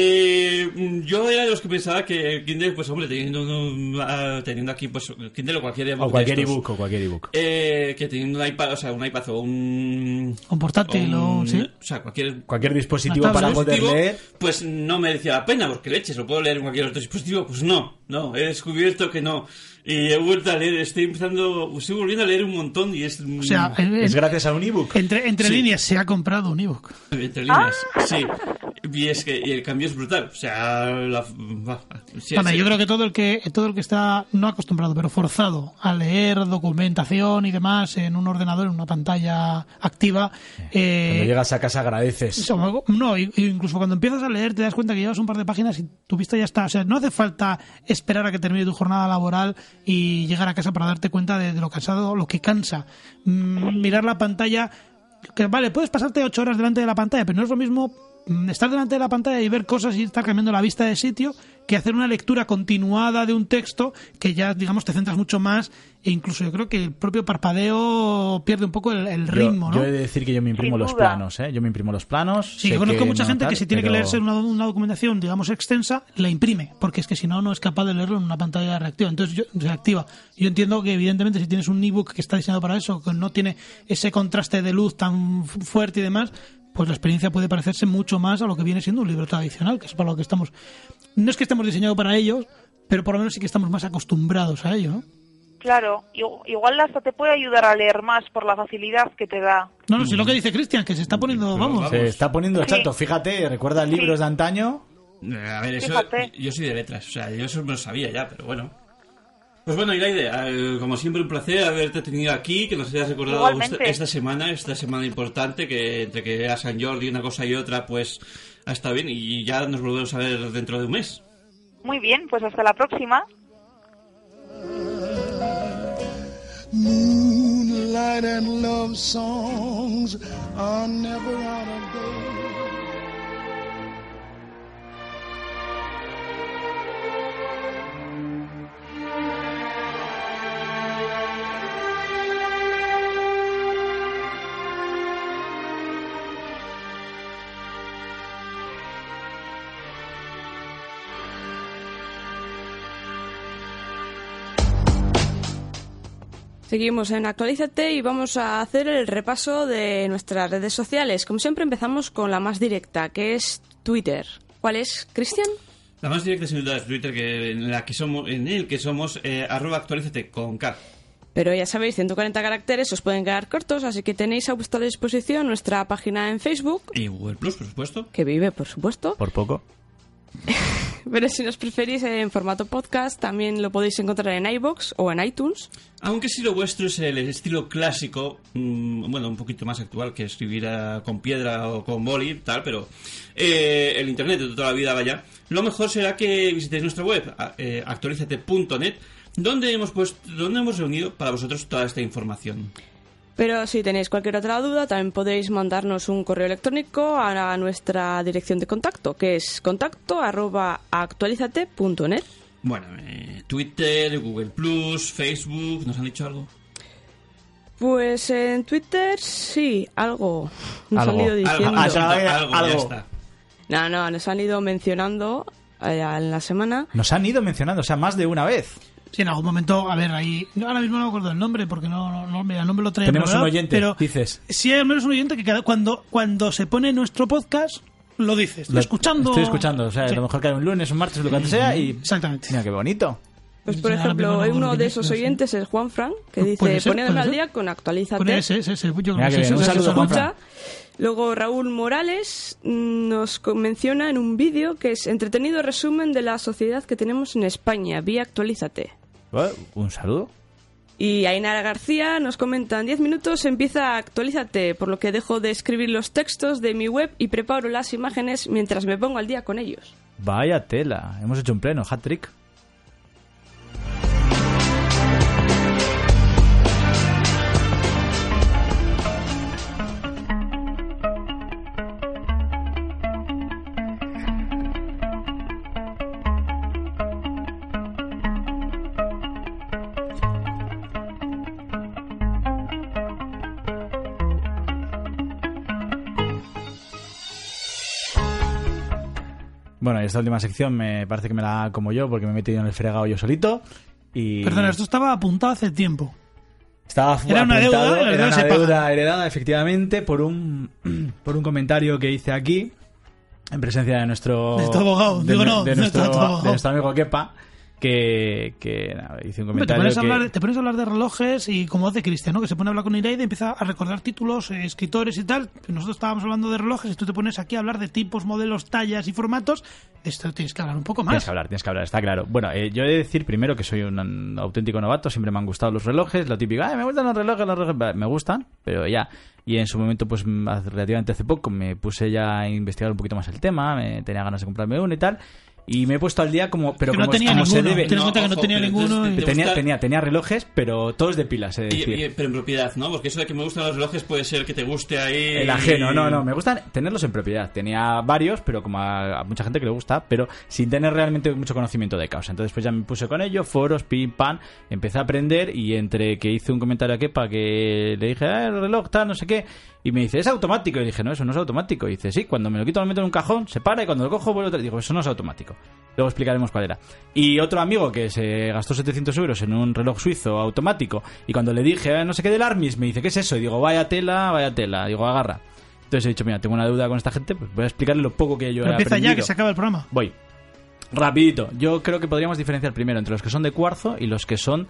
S7: que mm, yo era de los que pensaba que Kindle, pues hombre, teniendo, un- ah, teniendo aquí, pues Kindle o cualquier ebook
S6: O cualquier
S7: de estos,
S6: ebook, o cualquier ebook.
S7: eh, que teniendo un iPad, o sea, un iPad o un...
S4: Un portátil o...
S7: un-
S4: Sí.
S7: O sea, cualquier
S6: Cualquier dispositivo
S4: Una
S6: para
S4: tablet.
S6: poder
S7: dispositivo,
S6: leer.
S7: pues no merecía la pena, porque leches, lo puedo leer en cualquier otro dispositivo. Pues no, no, he descubierto que no. Y he vuelto a leer, estoy empezando, estoy volviendo a leer un montón y es...
S4: O sea, en-
S6: Es
S4: en-
S6: gracias a un ebook.
S4: entre, entre
S7: Sí.
S4: líneas se ha comprado un ebook.
S7: Entre líneas,
S9: Ah.
S7: sí. Y es que y el cambio es brutal. O sea, la, va, sí,
S4: Bueno,
S7: sí.
S4: yo creo que todo el que todo el que está no acostumbrado, pero forzado a leer documentación y demás en un ordenador, en una pantalla activa, eh,
S6: Cuando llegas a casa agradeces.
S4: eso, no, i- incluso cuando empiezas a leer te das cuenta que llevas un par de páginas y tu vista ya está. O sea, no hace falta esperar a que termine tu jornada laboral y llegar a casa para darte cuenta de, de lo cansado, lo que cansa. Mm, mirar la pantalla, que vale, puedes pasarte ocho horas delante de la pantalla, pero no es lo mismo mm, estar delante de la pantalla y ver cosas y estar cambiando la vista de sitio que hacer una lectura continuada de un texto que ya, digamos, te centras mucho más e incluso yo creo que el propio parpadeo pierde un poco el, el
S6: Yo-
S4: ritmo,
S6: yo,
S4: ¿no?
S6: he de decir que yo me imprimo
S9: Sin
S6: los
S9: duda.
S6: planos, ¿eh? Yo me imprimo los planos.
S4: Sí,
S6: sé
S4: yo conozco
S6: que
S4: mucha
S6: no
S4: gente
S6: tal,
S4: que si tiene
S6: pero-
S4: que leerse una, una documentación, digamos, extensa, la imprime, porque es que si no, no es capaz de leerlo en una pantalla reactiva. Entonces, yo, reactiva. Yo entiendo que, evidentemente, si tienes un ebook que está diseñado para eso, que no tiene ese contraste de luz tan fu- fuerte y demás, pues la experiencia puede parecerse mucho más a lo que viene siendo un libro tradicional, que es para lo que estamos... No es que estemos diseñados para ellos, pero por lo menos sí que estamos más acostumbrados a ello, ¿no?
S9: Claro, i- igual hasta te puede ayudar a leer más por la facilidad que te da.
S4: No, no, si lo que dice Cristian, que se está poniendo,
S7: Pero
S4: vamos...
S6: Se está poniendo
S9: Sí.
S6: chato, fíjate, recuerda libros
S9: Sí.
S6: de antaño.
S7: A ver, eso,
S9: Fíjate.
S7: yo soy de letras, o sea, yo eso me lo sabía ya, pero bueno. Pues bueno, Iraide, eh, como siempre un placer haberte tenido aquí, que nos hayas recordado
S9: Igualmente.
S7: esta, esta semana, esta semana importante, que entre que era San Jordi una cosa y otra, pues ha estado bien y ya nos volvemos a ver dentro de un mes.
S9: Muy bien, pues hasta la próxima.
S8: Moonlight and love songs are never out of date.
S5: Seguimos en Actualízate y vamos a hacer el repaso de nuestras redes sociales. Como siempre empezamos con la más directa, que es Twitter. ¿Cuál es, Cristian?
S7: La más directa sin duda es Twitter, que en la que somos, en el que somos eh, arroba actualízate con K.
S5: Pero ya sabéis, ciento cuarenta caracteres os pueden quedar cortos, así que tenéis a vuestra disposición nuestra página en Facebook.
S7: Y Google Plus, por supuesto.
S5: Que vive, por supuesto.
S6: Por poco.
S5: Pero si nos preferís en formato podcast, también lo podéis encontrar en iVoox o en iTunes.
S7: Aunque si lo vuestro es el estilo clásico, mmm, bueno, un poquito más actual que escribir a, con piedra o con boli, tal, pero eh, el internet de toda la vida, vaya, lo mejor será que visitéis nuestra web, eh, actualízate punto net, donde hemos puesto, donde hemos reunido para vosotros toda esta información.
S5: Pero si tenéis cualquier otra duda, también podéis mandarnos un correo electrónico a nuestra dirección de contacto, que es contacto arroba actualizate punto net.
S7: Bueno, eh, Twitter, Google Plus, Facebook, ¿nos han dicho algo?
S5: Pues en Twitter sí, algo nos
S6: Algo.
S5: han ido diciendo.
S7: Algo,
S6: algo,
S7: algo,
S6: algo.
S7: ya está.
S5: No, no, nos han ido mencionando eh, en la semana.
S6: Nos han ido mencionando, o sea, más de una vez.
S4: Sí, en algún momento, a ver, ahí... yo ahora mismo no me acuerdo el nombre, porque no, no, no, mira, no me lo traía
S6: Tenemos un
S4: preparado,
S6: oyente,
S4: pero
S6: dices.
S4: sí hay al menos un oyente que cada, cuando, cuando se pone nuestro podcast, lo dice. Estoy
S6: Lo-
S4: escuchando...
S6: Estoy escuchando, o sea,
S4: Sí.
S6: a lo mejor cae un lunes, un martes, lo que sea, y...
S4: Exactamente.
S6: Mira, qué bonito.
S5: Pues
S4: Sí,
S5: por
S4: ahora mismo
S5: ejemplo,
S4: no me
S5: uno
S4: acuerdo
S5: de
S4: quién
S5: esos
S4: es, no sé.
S5: oyentes es Juan Fran, que
S4: Puede
S5: dice,
S4: ser,
S5: ponernos
S4: puede
S5: al
S4: ser.
S5: día con Actualízate.
S4: Con ese, ese, ese, yo creo
S6: Mira
S4: que
S6: que
S4: sí,
S6: bien,
S4: sí,
S6: un
S4: sí,
S6: saludo,
S4: sí,
S6: Juan
S4: sí.
S6: Fran.
S5: Luego Raúl Morales mm, nos co- menciona en un vídeo que es entretenido resumen de la sociedad que tenemos en España, vía Actualízate.
S6: Bueno, un saludo.
S5: Y Ainara García nos comenta, en diez minutos empieza Actualízate, por lo que dejo de escribir los textos de mi web y preparo las imágenes mientras me pongo al día con ellos.
S6: Vaya tela, hemos hecho un pleno, hat-trick. Bueno, y esta última sección me parece que me la como yo porque me he metido en el fregado yo solito. Y
S4: Perdona, esto estaba apuntado hace tiempo.
S6: estaba
S4: Era una
S6: apuntado,
S4: deuda, y la
S6: era
S4: deuda
S6: una
S4: se paga.
S6: deuda heredada efectivamente por un por un comentario que hice aquí en presencia de nuestro
S4: De tu abogado,
S6: de,
S4: digo,
S6: nu-
S4: no,
S6: de
S4: de
S6: nuestro,
S4: tu abogado.
S6: de nuestro amigo Kepa, que, que nada, hice un
S4: Hombre, te,
S6: comentario
S4: pones a
S6: que
S4: hablar, te pones a hablar de relojes y como hace Cristian, ¿no? Que se pone a hablar con Iraide y empieza a recordar títulos, eh, escritores y tal. Nosotros estábamos hablando de relojes y tú te pones aquí a hablar de tipos, modelos, tallas y formatos. Esto tienes que hablar un poco más.
S6: Tienes que hablar, tienes que hablar, está claro. Bueno, eh, yo he de decir primero que soy un, un auténtico novato, siempre me han gustado los relojes, lo típico, "Ay, me gustan los relojes, los relojes", me gustan, pero ya. Y en su momento, pues hace- relativamente hace poco, me puse ya a investigar un poquito más el tema, me tenía ganas de comprarme uno y tal, y me he puesto al día como, pero
S4: Que no
S6: como,
S4: tenía
S6: como se
S4: ninguno.
S6: debe.
S4: Tienes cuenta que no
S7: ojo,
S4: tenía
S7: pero
S4: ninguno
S7: entonces
S4: y-
S7: te- te
S6: Tenía,
S7: gusta-
S6: tenía, tenía relojes, pero todos de pilas, es
S7: Y-
S6: decir.
S7: y- pero en propiedad, ¿no? Porque eso de que me gustan los relojes puede ser que te guste ahí...
S6: El ajeno, no, no, me gustan tenerlos en propiedad. Tenía varios, pero como a, a mucha gente que le gusta, pero sin tener realmente mucho conocimiento de causa. Entonces pues ya me puse con ello, foros, pim, pam, empecé a aprender y entre que hice un comentario a Kepa que le dije, ah, el reloj tal, no sé qué, y me dice, es automático. Y dije, no, eso no es automático. Y dice, sí, cuando me lo quito lo meto en un cajón, se para y cuando lo cojo vuelvo otra. Digo, eso no es automático. Luego explicaremos cuál era. Y otro amigo que se gastó setecientos euros en un reloj suizo automático y cuando le dije, ah, no sé qué del Armis, me dice, ¿qué es eso? Y digo, vaya tela, vaya tela. Digo, agarra. Entonces he dicho, mira, tengo una deuda con esta gente, pues voy a explicarle lo poco que yo
S4: Pero
S6: he
S4: empieza
S6: aprendido.
S4: ya, que se acaba el programa.
S6: Voy. Rapidito. Yo creo que podríamos diferenciar primero entre los que son de cuarzo y los que son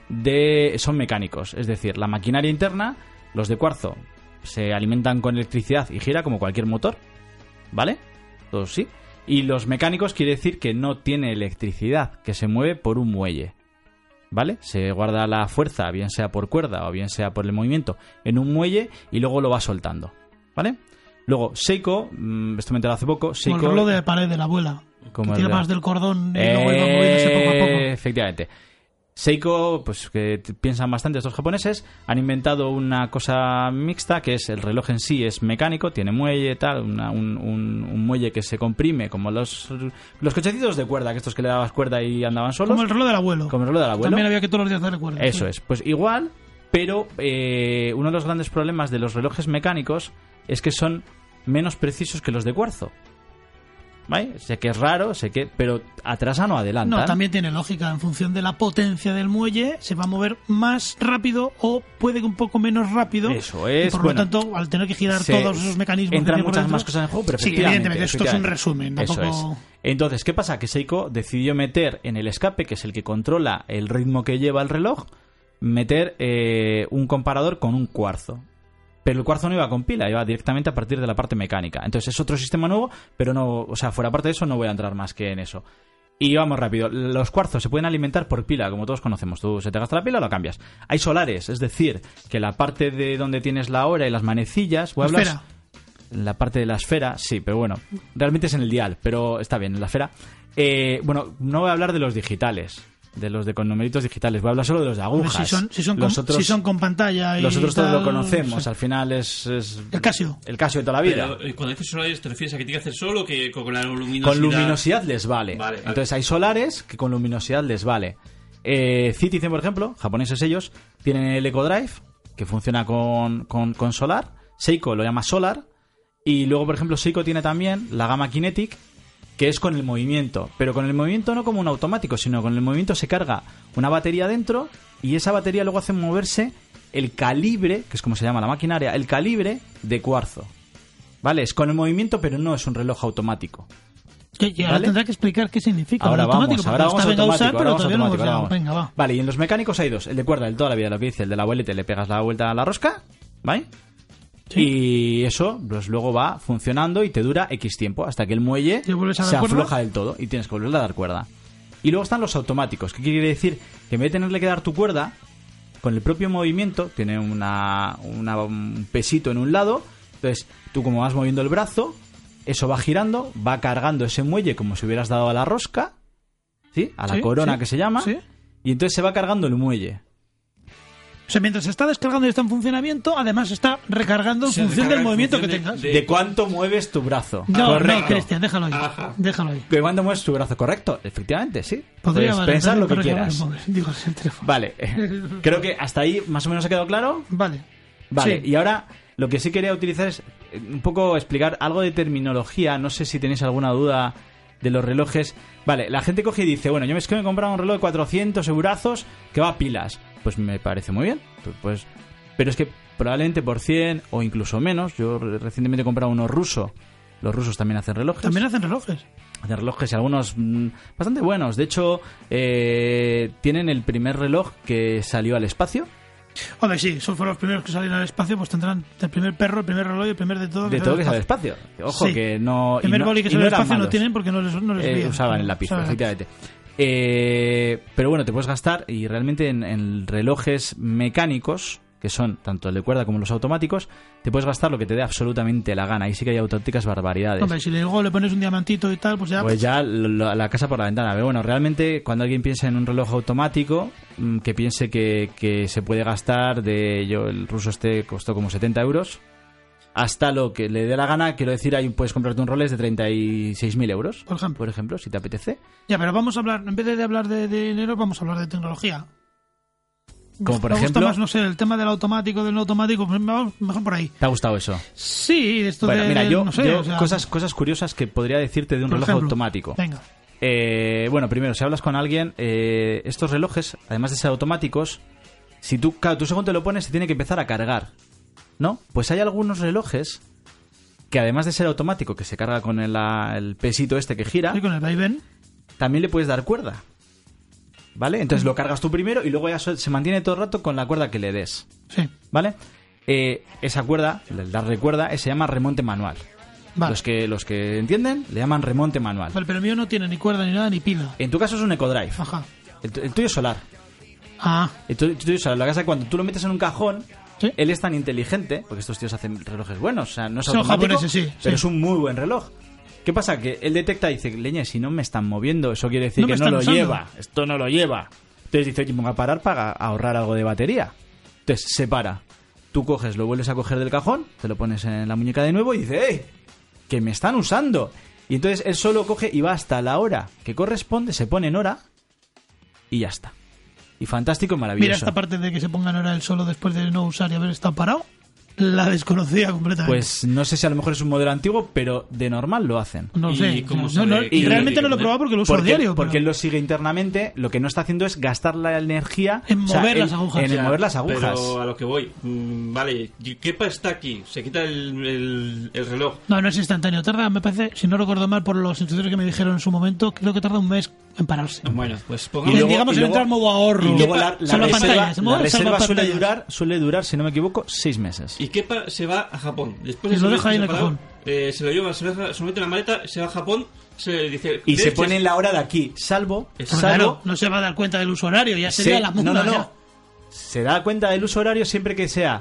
S6: de son mecánicos. Es decir, la maquinaria interna, los de cuarzo se alimentan con electricidad y gira como cualquier motor. ¿Vale? Todos sí. Y los mecánicos quiere decir que no tiene electricidad, que se mueve por un muelle. ¿vale? Se guarda la fuerza, bien sea por cuerda o bien sea por el movimiento, en un muelle y luego lo va soltando, ¿vale? Luego, Seiko, mmm, esto me enteré hace poco, Seiko...
S4: Como el reloj de la pared de la abuela,
S6: como
S4: que tira
S6: el...
S4: más del cordón y eh... luego iba moviéndose poco a poco.
S6: Efectivamente. Seiko, pues que piensan bastante estos japoneses, han inventado una cosa mixta, que es el reloj en sí es mecánico, tiene muelle, tal, una, un, un, un muelle que se comprime, como los los cochecitos de cuerda, que estos que le dabas cuerda y andaban solos.
S4: Como el reloj del abuelo.
S6: Como el reloj del abuelo.
S4: También había que todos los días darle cuerda.
S6: Eso
S4: sí.
S6: es, pues igual, pero eh, uno de los grandes problemas de los relojes mecánicos es que son menos precisos que los de cuarzo. ¿Vale? Sé que es raro, sé que, pero atrasan o adelantan.
S4: No, también tiene lógica. En función de la potencia del muelle, se va a mover más rápido o puede que un poco menos rápido.
S6: Eso es.
S4: Y por
S6: bueno,
S4: lo tanto, al tener que girar todos esos mecanismos...
S6: Entran
S4: que
S6: muchas
S4: dentro,
S6: más cosas en juego, pero
S4: sí, evidentemente, esto es un resumen.
S6: Eso
S4: Tampoco...
S6: es. Entonces, ¿qué pasa? Que Seiko decidió meter en el escape, que es el que controla el ritmo que lleva el reloj, meter eh, un comparador con un cuarzo. Pero el cuarzo no iba con pila, iba directamente a partir de la parte mecánica. Entonces es otro sistema nuevo, pero no, o sea, fuera parte de eso no voy a entrar más que en eso. Y vamos rápido. Los cuarzos se pueden alimentar por pila, como todos conocemos. Tú se te gasta la pila, lo cambias. Hay solares, es decir, que la parte de donde tienes la hora y las manecillas...
S4: La esfera.
S6: La parte de la esfera, sí, pero bueno, realmente es en el dial, pero está bien, en la esfera. Eh, bueno, no voy a hablar de los digitales. De los de con numeritos digitales. Voy a hablar solo de los de agujas.
S4: Si son, si son,
S6: los
S4: con,
S6: otros,
S4: si son con pantalla y
S6: los otros
S4: tal,
S6: todos lo conocemos.
S4: sí.
S6: Al final es, es...
S4: El Casio.
S6: El Casio de toda la vida.
S7: Pero cuando dices solares, ¿te refieres a que tiene que hacer solo o que con la luminosidad?
S6: Con luminosidad les vale.
S7: Vale, vale.
S6: Entonces hay solares que con luminosidad les vale. Eh, Citizen, por ejemplo, japoneses ellos, tienen el Eco Drive, que funciona con, con, con solar. Seiko lo llama solar. Y luego, por ejemplo, Seiko tiene también la gama Kinetic, que es con el movimiento, pero con el movimiento no como un automático, sino con el movimiento se carga una batería dentro y esa batería luego hace moverse el calibre, que es como se llama la maquinaria, el calibre de cuarzo. ¿Vale? Es con el movimiento, pero no es un reloj automático.
S4: Que, que ahora
S6: ¿Vale?
S4: tendrá que explicar qué significa
S6: ahora
S4: el automático,
S6: vamos, ahora vamos
S4: está venga a
S6: automático,
S4: usar, pero
S6: ahora
S4: todavía no
S6: vamos
S4: hemos
S6: automático,
S4: usado.
S6: ahora
S4: Venga, va.
S6: Vale, y en los mecánicos hay dos, el de cuerda, el de toda la vida, lo que dice, el de la abuelita, le pegas la vuelta a la rosca, ¿vale? Sí. Y eso, pues luego va funcionando y te dura X tiempo hasta que el muelle se afloja del todo y tienes que volverle a dar cuerda. Y luego están los automáticos. ¿Qué quiere decir? Que en vez de tenerle que dar tu cuerda, con el propio movimiento, tiene una, una, un pesito en un lado. Entonces, tú como vas moviendo el brazo, eso va girando, va cargando ese muelle como si hubieras dado a la rosca, ¿sí? A la
S4: sí,
S6: corona
S4: sí,
S6: que se llama.
S4: sí.
S6: Y entonces se va cargando el muelle.
S4: O sea, mientras se está descargando y está en funcionamiento, además está recargando en
S7: Se
S4: función del
S7: recarga en
S4: movimiento
S7: función
S4: que
S7: de-
S4: tengas.
S7: de-
S6: ¿De cuánto mueves tu brazo?
S4: No,
S6: Correcto.
S4: no, Cristian, déjalo ahí.
S7: Ajá.
S4: Déjalo ahí.
S6: ¿De cuándo mueves tu brazo? Correcto, efectivamente, sí.
S4: Podría
S6: Puedes
S4: valer,
S6: pensar lo que
S4: pero
S6: quieras.
S4: claro, digo, es el teléfono.
S6: Vale, creo que hasta ahí más o menos ha quedado claro.
S4: Vale.
S6: Vale,
S4: Sí.
S6: y ahora lo que sí quería utilizar es eh, un poco explicar algo de terminología. No sé si tenéis alguna duda de los relojes. Vale, la gente coge y dice, bueno, yo es que me he comprado un reloj de cuatrocientos eurazos que va a pilas. Pues me parece muy bien. Pues, pues, pero es que probablemente por cien o incluso menos. Yo re- recientemente he comprado uno ruso. Los rusos también hacen relojes.
S4: También hacen relojes.
S6: Hacen relojes y algunos mm, bastante buenos. De hecho, eh, tienen el primer reloj que salió al espacio.
S4: Hombre, sí, son fueron los primeros que salieron al espacio, pues tendrán el primer perro, el primer reloj y el primer de todo.
S6: De todo que sale al espacio. Ojo,
S4: Sí.
S6: que no...
S4: El primer
S6: y no,
S4: boli que
S6: y
S4: sale
S6: no
S4: al
S6: eran
S4: espacio no
S6: malos.
S4: tienen porque no les, no les
S6: Eh,
S4: veían.
S6: usaban el lápiz,
S4: Usaban el lápiz.
S6: efectivamente. Eh, pero bueno, te puedes gastar y realmente en, en relojes mecánicos, que son tanto el de cuerda como los automáticos, te puedes gastar lo que te dé absolutamente la gana. Ahí sí que hay auténticas barbaridades.
S4: Hombre, si luego le pones un diamantito y tal, pues ya...
S6: Pues ya lo- lo- la casa por la ventana. Pero bueno, realmente cuando alguien piensa en un reloj automático, mm, que piense que, que se puede gastar de... Yo, el ruso este costó como setenta euros. Hasta lo que le dé la gana, quiero decir, ahí puedes comprarte un Rolex de treinta y seis mil euros.
S4: Por ejemplo.
S6: Por ejemplo, si te apetece.
S4: Ya, pero vamos a hablar, en vez de hablar de, de dinero, vamos a hablar de tecnología.
S6: Como por
S4: Me gusta
S6: ejemplo...
S4: más, no sé, el tema del automático, del no automático, pues vamos mejor por ahí.
S6: ¿Te ha gustado eso?
S4: Sí, esto
S6: Bueno,
S4: de...
S6: mira, yo,
S4: no sé,
S6: yo
S4: o sea,
S6: cosas, cosas curiosas que podría decirte de un
S4: por
S6: reloj
S4: ejemplo.
S6: automático.
S4: Venga.
S6: Eh, bueno, primero, si hablas con alguien, eh, estos relojes, además de ser automáticos, si tú, claro, tú según te lo pones, se tiene que empezar a cargar, ¿no? Pues hay algunos relojes que además de ser automático, que se carga con el, la- el pesito este que gira,
S4: Sí, con el vaivén.
S6: también le puedes dar cuerda, ¿vale? Entonces lo cargas tú primero y luego ya so- se mantiene todo el rato con la cuerda que le des,
S4: Sí.
S6: ¿vale? Eh, esa cuerda, el darle cuerda, eh, se llama remonte manual.
S4: Vale.
S6: Los que, los que entienden le llaman remonte manual.
S4: Vale, pero el mío no tiene ni cuerda ni nada ni pila.
S6: En tu caso es un Eco Drive.
S4: Ajá.
S6: El, tu- el tuyo es solar.
S4: Ah.
S6: Y tú, tú sabes, lo que pasa es que cuando tú lo metes en un cajón,
S4: ¿sí?
S6: él es tan inteligente, porque estos tíos hacen relojes buenos, o sea, no es
S4: Son
S6: automático,
S4: japoneses, sí,
S6: pero
S4: sí.
S6: es un muy buen reloj. ¿Qué pasa? Que él detecta y dice, leña, si no me están moviendo, eso quiere decir
S4: No me
S6: que no
S4: están
S6: lo
S4: usando.
S6: lleva, esto no lo lleva. Entonces dice, oye, me voy a parar para ahorrar algo de batería. Entonces se para, tú coges, lo vuelves a coger del cajón, te lo pones en la muñeca de nuevo y dice, ¡eh! Que me están usando. Y entonces él solo coge y va hasta la hora que corresponde, se pone en hora y ya está. Y fantástico y maravilloso.
S4: Mira, esta parte de que se pongan ahora el solo después de no usar y haber estado parado, la desconocía completamente.
S6: Pues no sé si a lo mejor es un modelo antiguo, pero de normal lo hacen.
S4: No
S7: ¿Y
S4: sé.
S7: cómo
S4: No,
S7: sabe
S4: no,
S7: que
S4: y
S7: lo
S4: realmente
S7: tiene
S4: no lo he
S7: que
S4: probado porque lo uso a
S6: Porque,
S4: diario.
S6: porque
S4: pero-
S6: él lo sigue internamente, lo que no está haciendo es gastar la energía
S4: En
S6: o sea,
S4: mover
S6: en-
S4: las agujas.
S6: En
S7: Ya,
S6: mover las agujas.
S7: Pero a lo que voy, mm, vale, Kepa está aquí, se quita el, el, el reloj.
S4: No, no es instantáneo. Tarda, me parece, si no recuerdo mal, por los instructores que me dijeron en su momento, creo que tarda un mes en pararse.
S7: Bueno, pues
S4: Y
S7: pongamos...
S4: luego- digamos, en entrar en modo ahorro.
S6: Y luego
S4: ¿Qué
S6: la,
S4: pa-
S6: la
S4: salvapantallas,
S6: reserva,
S4: se mueve
S6: la reserva suele
S4: salvapantallas.
S6: durar, suele durar, si no me equivoco, seis meses.
S7: Y Kepa se va a Japón. Después
S4: Y
S7: de
S4: lo
S7: ese
S4: deja ahí en
S7: mes
S4: el
S7: separado,
S4: cajón.
S7: eh, se lo lleva, se lo, deja- se lo mete en la maleta, se va a Japón, se dice...
S6: Y se
S7: leches.
S6: pone en la hora de aquí, salvo,
S7: Pues
S4: Pues
S6: salvo
S4: claro, no se va a dar cuenta del uso horario, ya sería
S6: se-
S4: la
S6: no,
S4: munda.
S6: no, no.
S4: ya.
S6: Se da cuenta del uso horario siempre que sea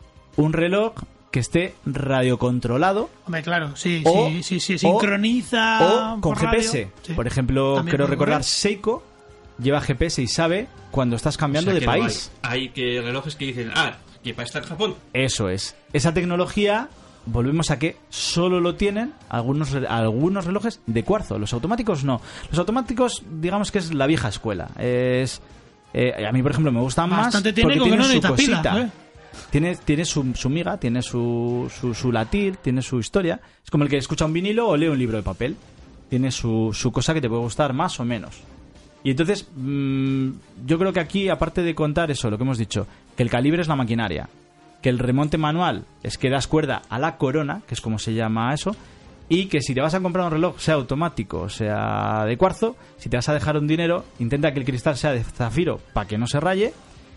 S6: un reloj que esté radiocontrolado
S4: Hombre, claro, sí,
S6: O-
S4: sí, sí, sí,
S6: o-
S4: sincroniza.
S6: o con
S4: por radio.
S6: G P S.
S4: Sí.
S6: Por ejemplo,
S4: También
S6: quiero
S4: puede
S6: recordar,
S4: ocurrir.
S6: Seiko lleva G P S y sabe cuando estás
S7: O
S6: cambiando
S7: sea,
S6: de
S7: que no
S6: país.
S7: Hay, hay que relojes que dicen, ah, Kepa está en Japón.
S6: Eso es. Esa tecnología, volvemos a que solo lo tienen algunos, re- algunos relojes de cuarzo. Los automáticos no. Los automáticos, digamos que es la vieja escuela. Es eh, a mí, por ejemplo, me gustan más
S4: Bastante tiene
S6: porque
S4: con que
S6: tienen
S4: no
S6: su
S4: necesita pila,
S6: cosita.
S4: ¿eh?
S6: Tiene, tiene su, su miga, tiene su, su, su latir, tiene su historia. Es como el que escucha un vinilo o lee un libro de papel. Tiene su, su cosa que te puede gustar más o menos. Y entonces, mmm, yo creo que aquí, aparte de contar eso, lo que hemos dicho, que el calibre es la maquinaria, que el remonte manual es que das cuerda a la corona, que es como se llama eso, y que si te vas a comprar un reloj, sea automático, sea de cuarzo, si te vas a dejar un dinero, intenta que el cristal sea de zafiro para que no se raye,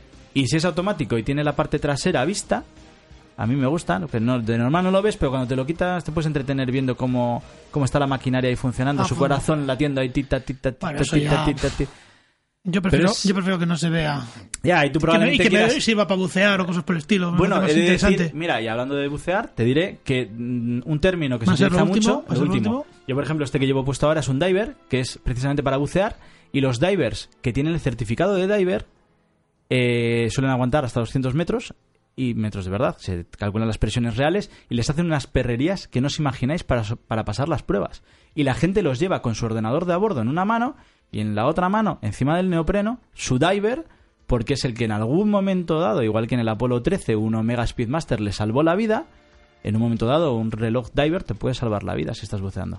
S6: y si es automático y tiene la parte trasera vista, a mí me gusta, que no, de normal no lo ves, pero cuando te lo quitas te puedes entretener viendo cómo, cómo está la maquinaria ahí funcionando,
S4: Ah,
S6: su
S4: pues-
S6: corazón latiendo ahí, tita, tita, tita,
S4: Bueno, eso
S6: tita,
S4: ya-
S6: tita, tita.
S4: Yo prefiero,
S6: Pero es-
S4: yo prefiero que no se vea.
S6: Ya, y tú
S4: Que me, y
S6: probablemente
S4: que me
S6: quieras...
S4: sirva para bucear o cosas por el estilo. me
S6: Bueno,
S4: parece
S6: he
S4: más
S6: de
S4: interesante.
S6: decir, mira, y hablando de bucear, te diré que mm, un término que
S4: ¿Va
S6: se
S4: a ser
S6: utiliza
S4: lo último?
S6: mucho,
S4: ¿Va a ser lo último?
S6: Yo, por ejemplo, este que llevo puesto ahora es un diver, que es precisamente para bucear, y los divers que tienen el certificado de diver eh, suelen aguantar hasta doscientos metros, y metros de verdad, se calculan las presiones reales, y les hacen unas perrerías que no os imagináis para, so- para pasar las pruebas. Y la gente los lleva con su ordenador de a bordo en una mano, y en la otra mano, encima del neopreno, su diver, porque es el que en algún momento dado, igual que en el Apolo trece, un Omega Speedmaster le salvó la vida. En un momento dado, un reloj diver te puede salvar la vida si estás buceando.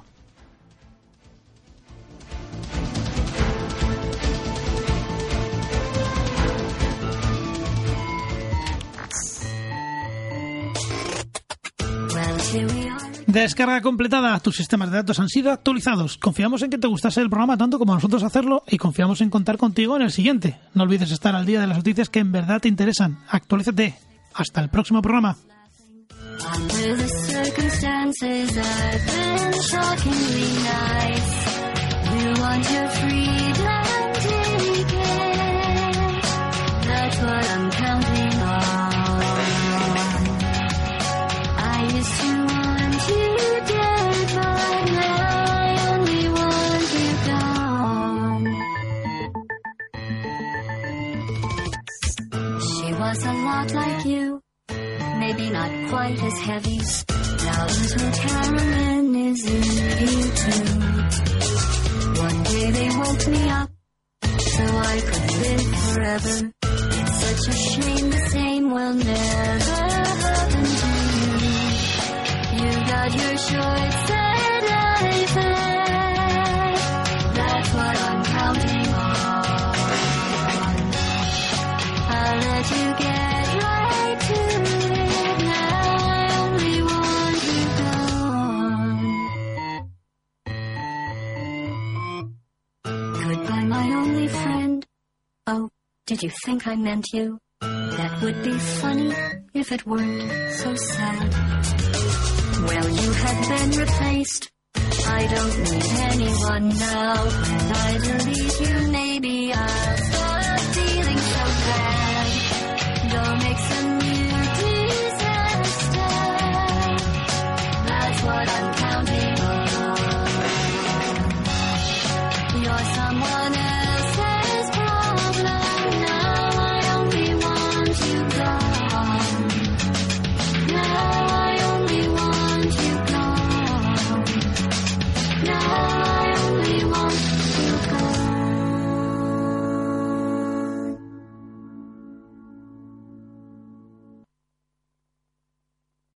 S4: Descarga completada. Tus sistemas de datos han sido actualizados. Confiamos en que te gustase el programa tanto como a nosotros hacerlo y confiamos en contar contigo en el siguiente. No olvides estar al día de las noticias que en verdad te interesan. Actualízate. Hasta el próximo programa.
S10: Under the circumstances, I've been shockingly nice. You want your freedom, take it. That's what I'm counting on. I used to want you dead, but now I only want you gone. She was a lot like you. Maybe not quite as heavy. Now little Carolyn is in you too. One day they woke me up so I could live forever. It's such a shame the same will never happen to you. You got your shorts and I fed. That's what I'm counting on. I'll let you get right to it now. I only want you gone. Goodbye, my only friend. Oh, did you think I meant you? That would be funny if it weren't so sad. Well, you have been replaced. I don't need anyone now. When I delete you